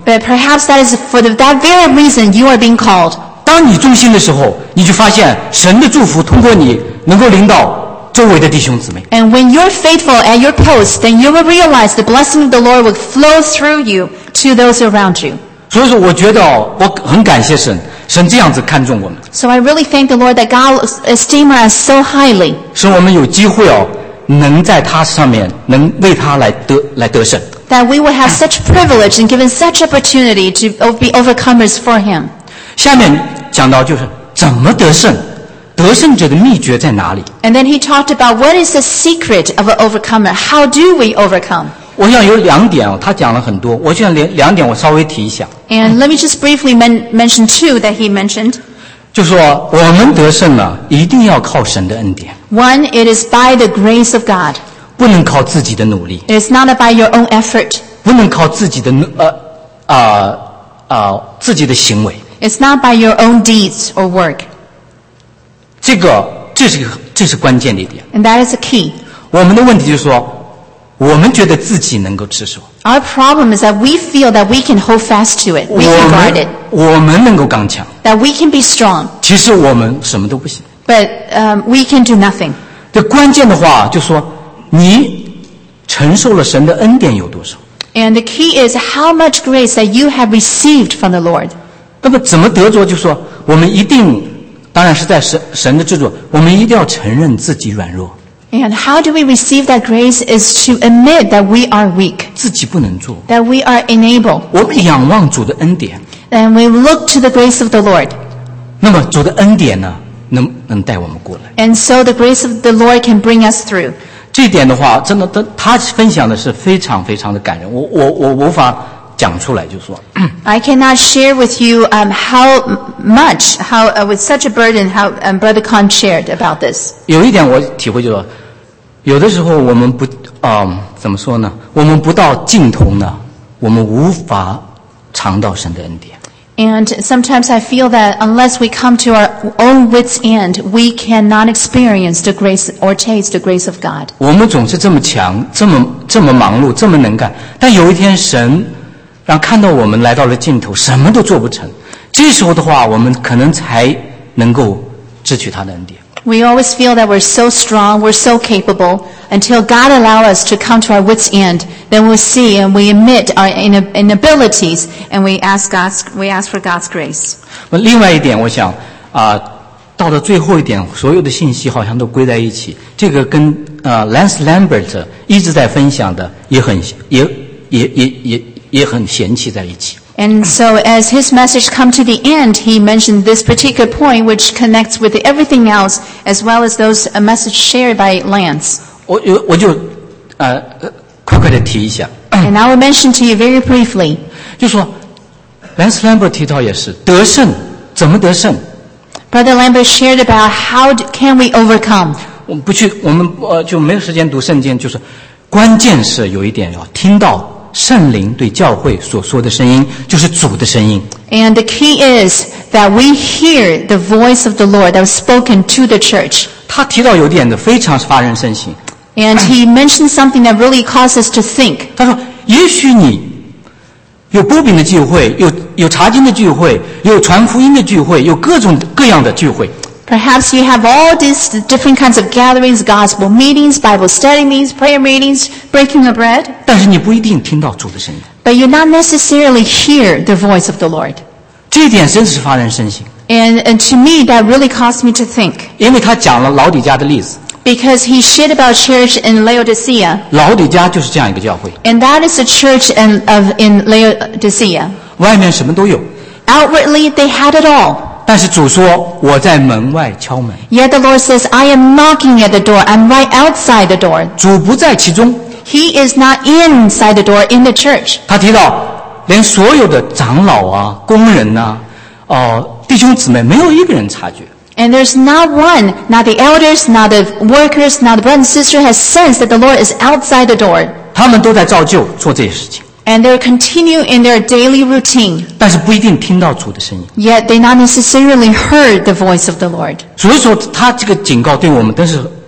But perhaps that is for the, that very reason you are being called. 当你忠心的时候，你就发现神的祝福通过你能够领导周围的弟兄姊妹。 And when you're faithful at your post, then you will realize the blessing of the Lord will flow through you to those around you. 所以说，我觉得我很感谢神，神这样子看重我们， So I really thank the Lord that God esteems us so highly. 使我们有机会哦，能在他上面，能为他来得来得胜。 That we will have such privilege and given such opportunity to be overcomers for Him. 下面讲到就是怎么得胜，得胜者的秘诀在哪里？ And then he talked about what is the secret of an overcomer. How do we overcome? 我想有两点哦，他讲了很多，我想两两点我稍微提一下， And let me just briefly men- mention two that he mentioned. 就说我们得胜呢，一定要靠神的恩典， One, it is by the grace of God. 不能靠自己的努力， It is not by your own effort. 不能靠自己的呃啊啊自己的行为。 It's not by your own deeds or work. 这个这是个这是关键的一点。 And that is the key. 我们的问题就是说，我们觉得自己能够持守， Our problem is that we feel that we can hold fast to it. 我 We can guard 们 it. 我们能够刚强， That we can be strong. 其实我们什么都不行。 But um, we can do nothing. 这关键的话就说，你承受了神的恩典有多少？ And the key is how much grace that you have received from the Lord. 那么怎么得着？就说我们一定，当然是在神神的制作，我们一定要承认自己软弱， And how do we receive that grace is to admit that we are weak, 自己不能做。 that we are unable. 我们仰望主的恩典， And we look to the grace of the Lord. 那么主的恩典呢，能能带我们过来。 And so the grace of the Lord can bring us through. 这一点的话，真的，他他分享的是非常非常的感人，我我我无法讲出来，就说。 I cannot share with you um, how much, how uh, with such a burden, how um, Brother Khan shared about this. 有一点我体会就是说，有的时候我们不啊、呃怎么说呢？我们不到尽头呢，我们无法尝到神的恩典。 And sometimes I feel that unless we come to our own wits' end, we cannot experience the grace or taste the grace of God. 我们总是这么强，这么这么忙碌，这么能干，但有一天神让看到我们来到了尽头，什么都做不成，这时候的话，我们可能才能够支取他的恩典。 We always feel that we're so strong, we're so capable, until God allows us to come to our wits' end. Then we'll see and we admit our inabilities, and we ask God's, we ask for God's grace. 那另外一点，我想啊、到了最后一点，所有的信息好像都归在一起。这个跟呃 Lance Lambert 一直在分享的，也很也也也也也很嫌弃在一起。 And so as his message come to the end, he mentioned this particular point which connects with everything else, as well as those uh, message shared by Lance. 我我我就呃呃快快的提一下， And I will mention to you very briefly. 就说 Lance Lambert 提到也是得胜，怎么得胜？ Brother Lambert shared about how do, can we overcome. 我们不去，我们呃就没有时间读圣经，就是关键是有一点要听到圣灵对教会所说的声音，就是主的声音。 And the key is that we hear the voice of the Lord that was spoken to the church. 他提到有点的非常发人深省。 And he mentioned something that really caused us to think. 他说：“也许你有播饼的聚会，有有查经的聚会，有传福音的聚会，有各种各样的聚会。 Perhaps you have all these different kinds of gatherings, gospel meetings, Bible study meetings, prayer meetings, breaking of bread, 但是你不一定听到主的声音。 but you not necessarily hear the voice of the Lord. 这一点真是发人深省， And, and to me, that really caused me to think. 因为他讲了老底家的例子， Because he shared about church in Laodicea, 老底家就是这样一个教会， and that is the church in, of, in Laodicea. 外面什么都有， Outwardly, they had it all. 但是主说我在门外敲门， Yet the Lord says, I am knocking at the door. I'm right outside the door. 主不在其中。 He is not inside the door in the church. 他提到，连所有的长老啊、工人呐、啊、哦、弟兄姊妹，没有一个人察觉。 And there's not one, not the elders, not the workers, not the brother and sister has sensed that the Lord is outside the door. 他们都在照旧做这些事情， And they continue in their daily routine. 但是不一定听到主的声音。 Yet they not necessarily heard the voice of the Lord. 所以说，他这个警告对我们都是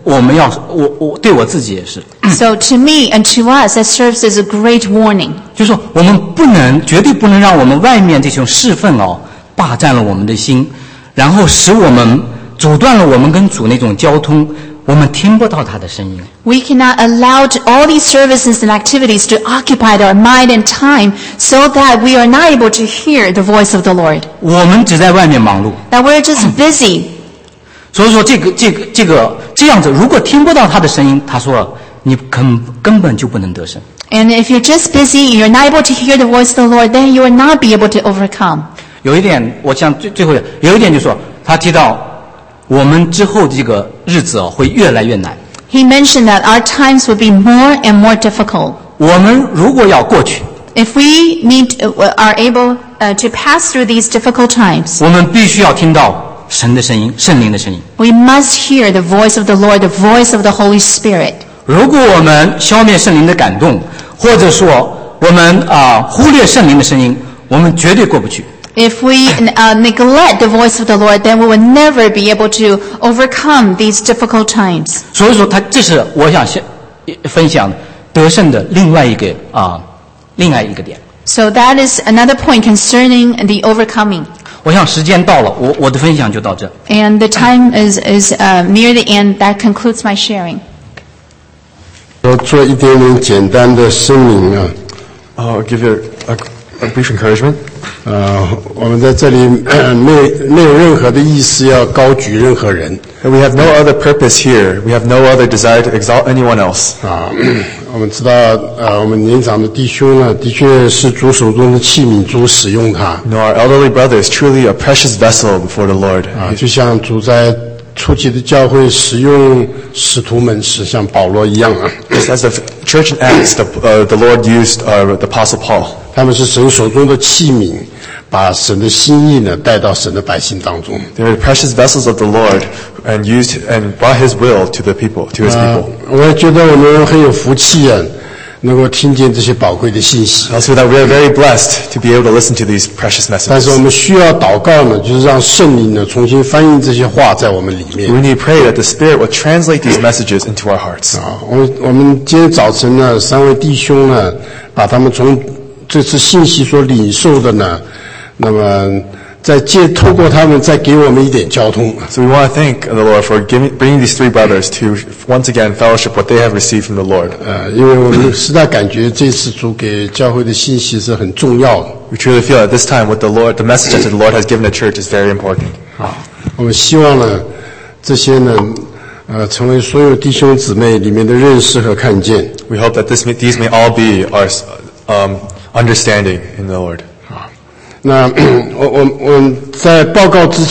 我们要我我对我自己也是。 So to me and to us, that serves as a great warning. 就是说，我们不能，绝对不能让我们外面这种侍奉哦，霸占了我们的心，然后使我们阻断了我们跟主那种交通，我们听不到他的声音。 We cannot allow all these services and activities to occupy our mind and time so that we are not able to hear the voice of the Lord. 我们只在外面忙碌。 That we're just busy. 所以说，这个这个这个这样子，如果听不到他的声音，他说你根根本就不能得胜。 And if you're just busy, you're not able to hear the voice of the Lord, then you will not be able to overcome. 有一点，我想最最后有一点就是说，他提到我们之后这个日子哦会越来越难。 He mentioned that our times will be more and more difficult. 我们如果要过去， If we need uh, are able uh, to pass through these difficult times, 我们必须要听到神的声音，圣灵的声音。 we must hear the voice of the Lord, the voice of the Holy Spirit. 如果我们消灭圣灵的感动，或者说我们啊、呃、忽略圣灵的声音，我们绝对过不去。 If we uh, neglect the voice of the Lord, then we will never be able to overcome these difficult times. 所以说，他这是我想先分享得胜的另外一个啊、呃、另外一个点。 So that is another point concerning the overcoming. 我想时间到了，我我的分享就到这。 And the time is is uh, near the end. That concludes my sharing. 我做一点点简单的声明啊。 I'll give you a, a, a brief encouragement. 呃，我们在这里呃没没有任何的意思要高举任何人。 We have no other purpose here. We have no other desire to exalt anyone else. 啊，我们知道，呃，我们年长的弟兄呢，的确是主手中的器皿，主使用他。 You know, our elderly brother is truly a precious vessel before the Lord. 啊，就像主在初期的教会使用使徒们，是像保罗一样啊。 Just as the church in Acts, the, uh, the Lord used uh, the Apostle Paul. 他们是神手中的器皿，把神的心意呢带到神的百姓当中。 They are the precious vessels of the Lord and used and brought His will to the people, to His 啊 people. 我也觉得我们很有福气啊，能够听见这些宝贵的信息。 I feel that we are very blessed to be able to listen to these precious 但是我 messages. 们需要祷告呢，就是让圣灵呢重新翻译这些话在我们里面。 We need to pray that the Spirit will translate these messages into our hearts. 啊，我我们今天早晨呢，三位弟兄呢，把他们从这次信息所领受的呢，那么再借透过他们再给我们一点交通。 So we want to thank the Lord for giving, bringing these three brothers to once again fellowship what they have received from the Lord. 呃，因为我们实在感觉这次主给教会的信息是很重要的。 We truly feel at this time what the Lord, the message that the Lord has given the church is very important. 啊，我们希望呢，这些呢，呃，成为所有弟兄姊妹里面的认识和看见。 We hope that this may, these may all be our um, understanding in the Lord. 那我我我在报告之